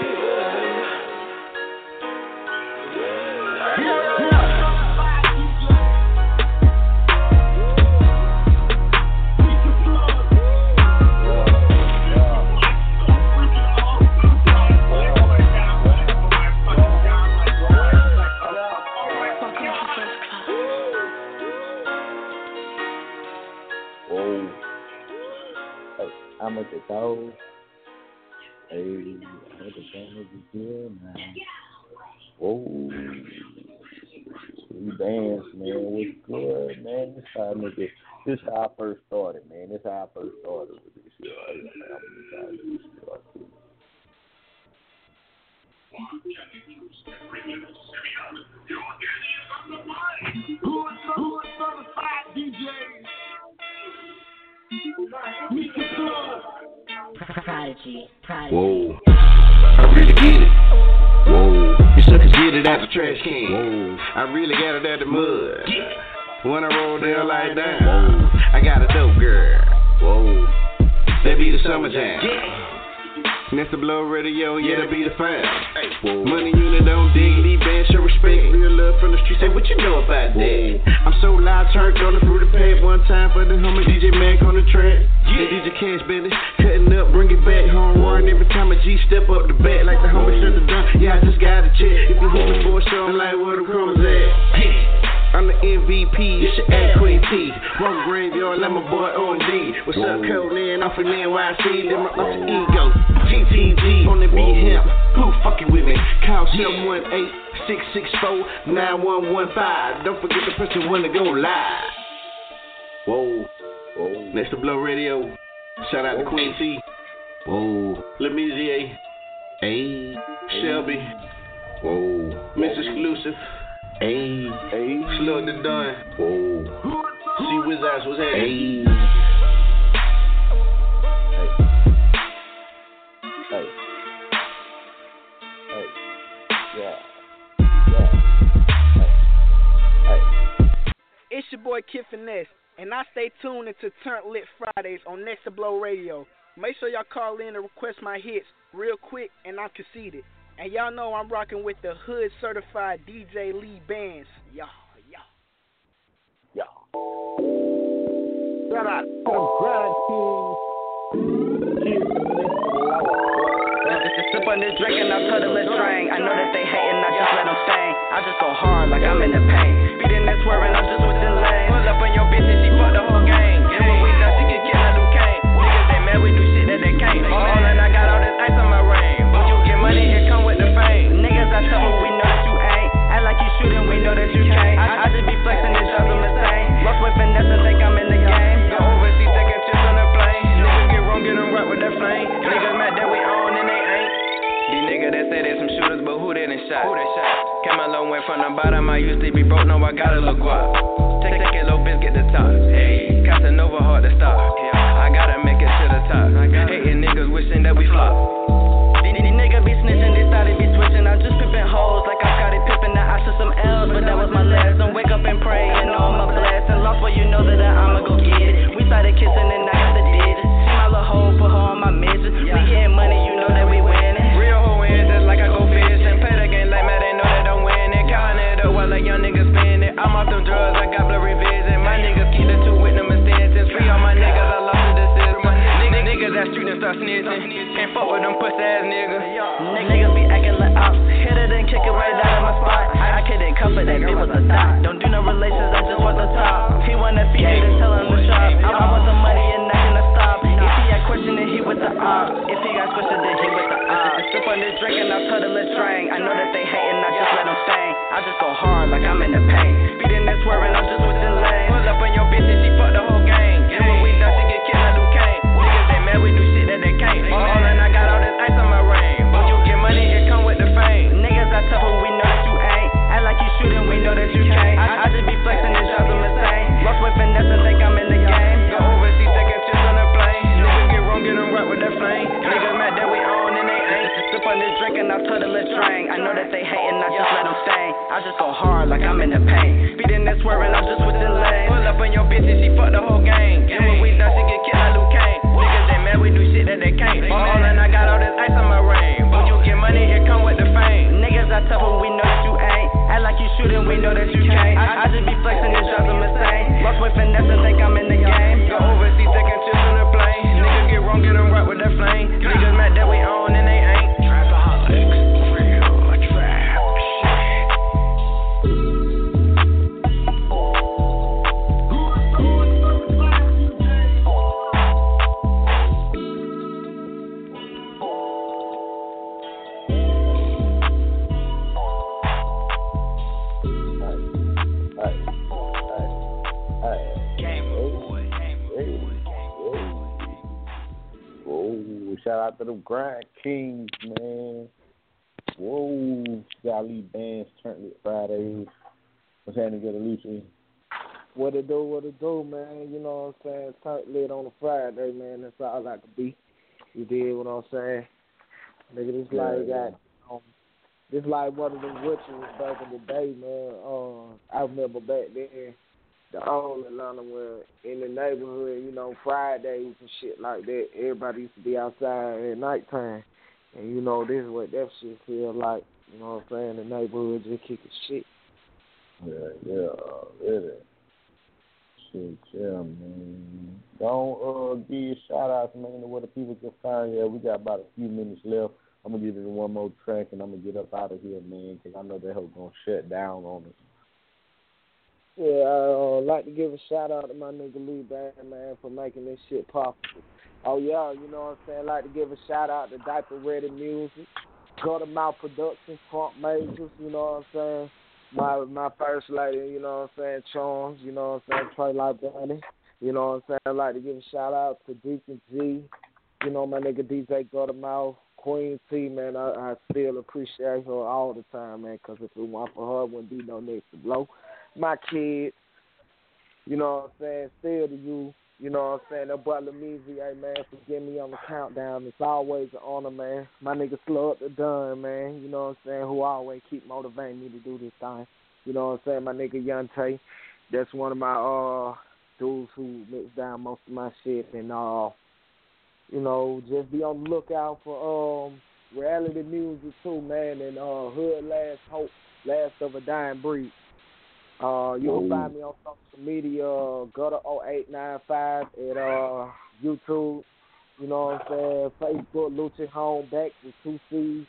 How much it goes? Hey, I think it's good now. Whoa, sweet bands, man. What's good, man? This how I first started, man. This how I first started with this shit. Who certified DJs? Prodigy. Whoa. I really get it. Whoa. You suckers get it out the trash can. Whoa. I really got it out the mud. When I roll down like that, whoa. I got a dope girl. Whoa. That be the summertime. Yeah. Next to Blow Radio, yeah, that be the fine. Hey. Money unit don't dig, these bands show respect. Real love from the street, say what you know about that. I'm so loud, turned on the through the pad one time for the homie DJ Mac on the track. Yeah, DJ Cash Bandit, cutting up, bring it back, home run every time a G step up the back like the homie shut the down. Yeah, I just got a check. If you hit me for a show, I'm like, where the crumbs at? I'm the MVP, it's your ass Queen T. Wrong graveyard, like my boy O&D. What's up, Conan? I'm from NYC, then my alter ego. GTG on the beat hemp. Who fucking with me? Call 718-664-9115. Don't forget to press the one to go live. Whoa. Next to Blow Radio. Shout out to Queen T. Whoa. Lemizier. Hey. Shelby. Whoa. Miss Exclusive. Hey. Slug the Dun. Whoa. See Wizards was at. Hey. It's your boy Kid Finesse, and I stay tuned into Turn Lit Fridays on Next to Blow Radio. Make sure y'all call in and request my hits real quick, and I'm conceited. And y'all know I'm rocking with the hood certified DJ Lee Bands. Y'all. Shout out to the grind team. Just a sip on this drink and I tell them let's drink. I know that they hating, I just let them sing. I just go hard like I'm in the pain. Speeding and swerving, I'm just switching lanes. Pull up on your bitch and she fuck the whole gang. And when we done, she can kill her them cane. Niggas they mad, we do shit that they can't. All and I got all this ice on my ring. When you get money, it come with the fame. Niggas I tell them we know that you ain't. Act like you shooting, we know that you can't. I just be flexing and drop them the same. Lost with finesse and think I'm in the game. Go overseas, taking trips on the plane. Niggas get wrong, get them right with that flame. Niggas mad that we own and they ain't. These niggas that say they some shooters, but who they done shot? Came a long way from the bottom, I used to be broke, now I got a little guap. Take it, little bitch, get the top. Hey, Casanova hard to stop. I gotta make it to the top. Hating niggas wishing that we flop. These niggas be snitching, they started be switching. I just pippin' hoes like I got it pippin'. Now I took some L's, but that was my last. Don't wake up and pray, and know I'm a blast. And lost, but you know that I'ma go get it. We started kissing and I got the digits. See my little hoe, put her on my midget. We getting money, you know that we winning. Real hoe in, just like I go fishing. Play the game like man, they know that I'm winning. Counting it up while like young niggas spin it. I'm off them drugs, I got blurry vision. My niggas keep the two with them extensions. Free all my niggas, I lost to the system. missing. Can't fuck with them pussy ass niggas. Niggas be acting like ops. Hit it and kick it right out of my spot. I couldn't comfort that bitch with a thought. Don't do no relations, I just want the top. He wanna feed me to tell him to shop. I want the money and not gonna stop. If he got questioning, he with the op. If he got questioned, then he with the op. Sip on this drink and I tunnel a string. I know that they hating, I just let them sing. I just go hard like I'm in the pain. Beating and swerving, I'm just switching lanes. Pull up on your bitch and she fuck the whole gang. And when we done, she get killed, I do cane. Niggas they mad, we do shit that they can't. All and I got all this ice on my ring. When you get money, it come with the fame. Niggas I tough, but we know that you ain't. Act like you shooting, we know that you can't. I just be flexing and drive them insane. Lost with finesse and think I'm in the game. Go overseas, taking trips on the plane. Niggas get wrong, get them right with that flame. Niggas mad that we own and they ain't. Sip on this drink and I tunnel a string. I know that they hating, I just let them sing. I just go hard like I'm in the pain. Beating and swerving, I'm just switching lanes. Pull up on your bitch and she fuck the whole gang. And when we done, she get killed, I do cane. Niggas they mad, we do shit that they can't. All and I got all this ice on my ring. When you get money, it come with the fame. Niggas I tough, but we know that you ain't. Act like you shooting, we know that you can't. I just be flexing and drive them insane. Lost with finesse and think I'm in the game. Go overseas, taking trips on the plane. Niggas get wrong, get them right with that flame. Niggas mad that we own and they ain't. Shout out to them Grind Kings, man. Whoa, Jolly Bands, Turn Lit Fridays. What's happening, Get a Lucy? What it do, man. You know what I'm saying? Turn Lit on a Friday, man. That's all I could be. You did what I'm saying? Nigga, this this like one of them rituals back in the day, man. I remember back then, the old Atlanta where in the neighborhood, you know, Fridays and shit like that, everybody used to be outside at nighttime. And, you know, this is what that shit feel like. You know what I'm saying? The neighborhood just kicking shit. Yeah, really. Shit, yeah, man. Don't give you shout-outs, man, to where the people can find you. We got about a few minutes left. I'm going to get into one more track, and I'm going to get up out of here, man, because I know that hoe going to shut down on us. Yeah, I'd like to give a shout-out to my nigga Lee Band, man, for making this shit possible. Oh, yeah, you know what I'm saying? I'd like to give a shout-out to Diaper Ready Music, Gutter Mouth Productions, Pump Majors, you know what I'm saying? My first lady, you know what I'm saying? Charms, you know what I'm saying? Trey Librani, you know what I'm saying? I'd like to give a shout-out to Deacon G, you know, my nigga DJ Gutter Mouth, Queen T, man, I still appreciate her all the time, man, because if it weren't for her, wouldn't be no Next to Blow. My kids, you know what I'm saying, still to you, you know what I'm saying, that boy Lamizi, hey, man, for getting me on the countdown. It's always an honor, man. My nigga Slug the Dunn, man, you know what I'm saying, who always keep motivating me to do this thing. You know what I'm saying, my nigga Young Tay, that's one of my dudes who mix down most of my shit. And, you know, just be on the lookout for reality music too, man, and Hood Last Hope, Last of a Dying Breed. You can find me on social media, Gutter0895 at YouTube, you know what I'm saying, Facebook, Lucci Home Back with 2 C's,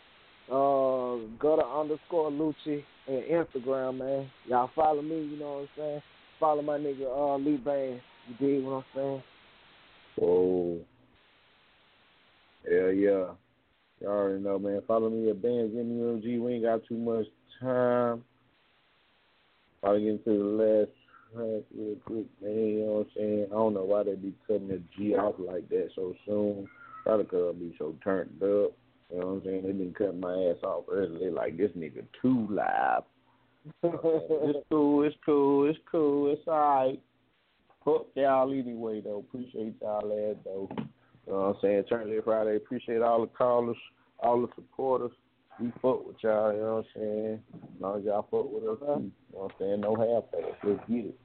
Gutter_Lucci, and Instagram, man. Y'all follow me, you know what I'm saying. Follow my nigga Lee Band, you dig what I'm saying? Oh. Hell yeah. You already know, man. Follow me at Bands MUMG. We ain't got too much time. Probably get into the last track real quick, man. You know what I'm saying? I don't know why they be cutting the G off like that so soon. Probably because I be so turned up. You know what I'm saying? They been cutting my ass off early. They like, this nigga too live. It's cool. It's all right. Fuck y'all anyway, though. Appreciate y'all ass, though. You know what I'm saying? Turn Lit Friday. Appreciate all the callers, all the supporters. We fuck with y'all, you know what I'm saying? As long as y'all fuck with us, too. You know what I'm saying? No half-ass. Let's get it.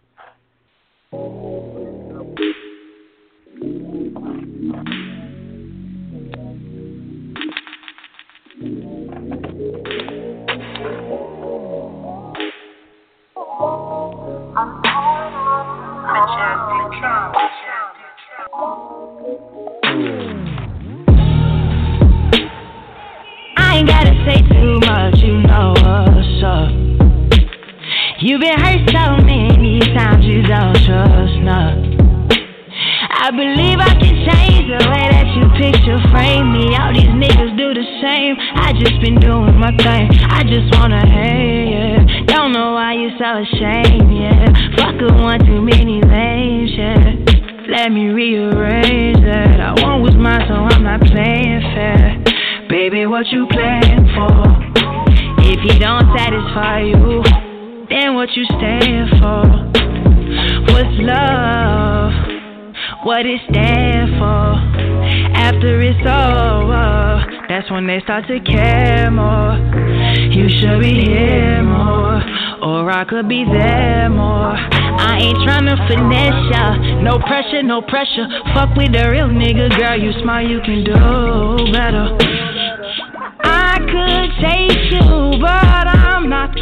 I believe I can change the way that you picture frame me. All these niggas do the same. I just been doing my thing. I just wanna hang, yeah. Don't know why you so ashamed, yeah. Fuck a one too many lames, yeah. Let me rearrange that. I want what's mine, so I'm not playing fair. Baby, what you playing for? If he don't satisfy you, then what you stand for? What's love? What it stand for? After it's over, that's when they start to care more. You should be here more, or I could be there more. I ain't tryna finesse ya. No pressure, no pressure. Fuck with the real nigga, girl. You smart, you can do better. I could chase you, but I'm not.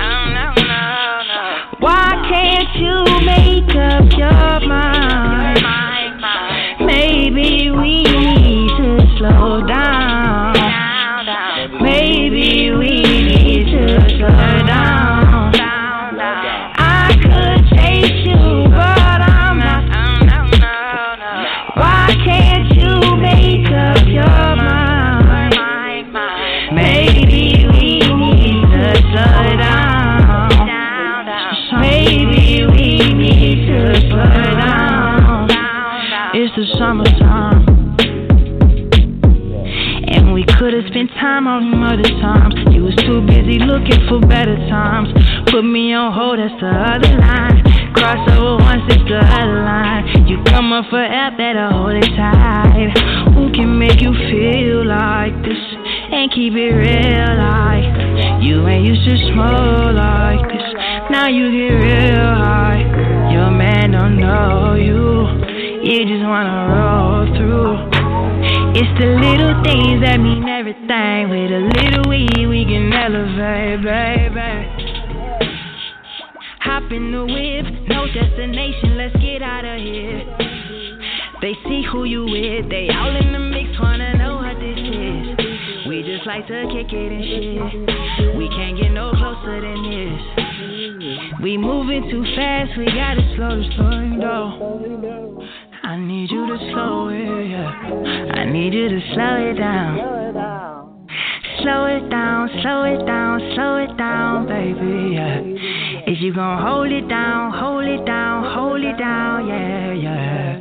Why can't you make up your mind? Maybe we need to slow down. Maybe we need to slow down. I could chase you, but I'm not. Why can't you make up your mind? Maybe we need to slow down. Maybe we need to slow down. It's the summertime, and we could've spent time on other times. You was too busy looking for better times. Put me on hold, that's the other line. Cross over once, it's the other line. You come up for air, better hold it tight. Who can make you feel like this and keep it real like you ain't used to smoke like this? Now you get real high. Your man don't know you. You just wanna roll through. It's the little things that mean everything. With a little weed, we can elevate, baby. Hop in the whip, no destination, let's get out of here. They see who you with, they all in the mix, wanna know what this is. We just like to kick it and shit. We can't get no closer than this. We moving too fast, we gotta slow the story down. I need you to slow it, yeah. I need you to slow it down. Slow it down, slow it down, slow it down, baby, yeah. If you gon' hold it down, hold it down, hold it down, yeah, yeah.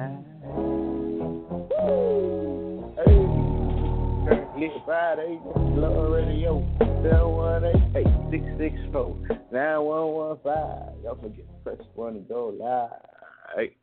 Lit Friday, Blow Radio, 718-664-9115. Y'all forget to press 1 to go live.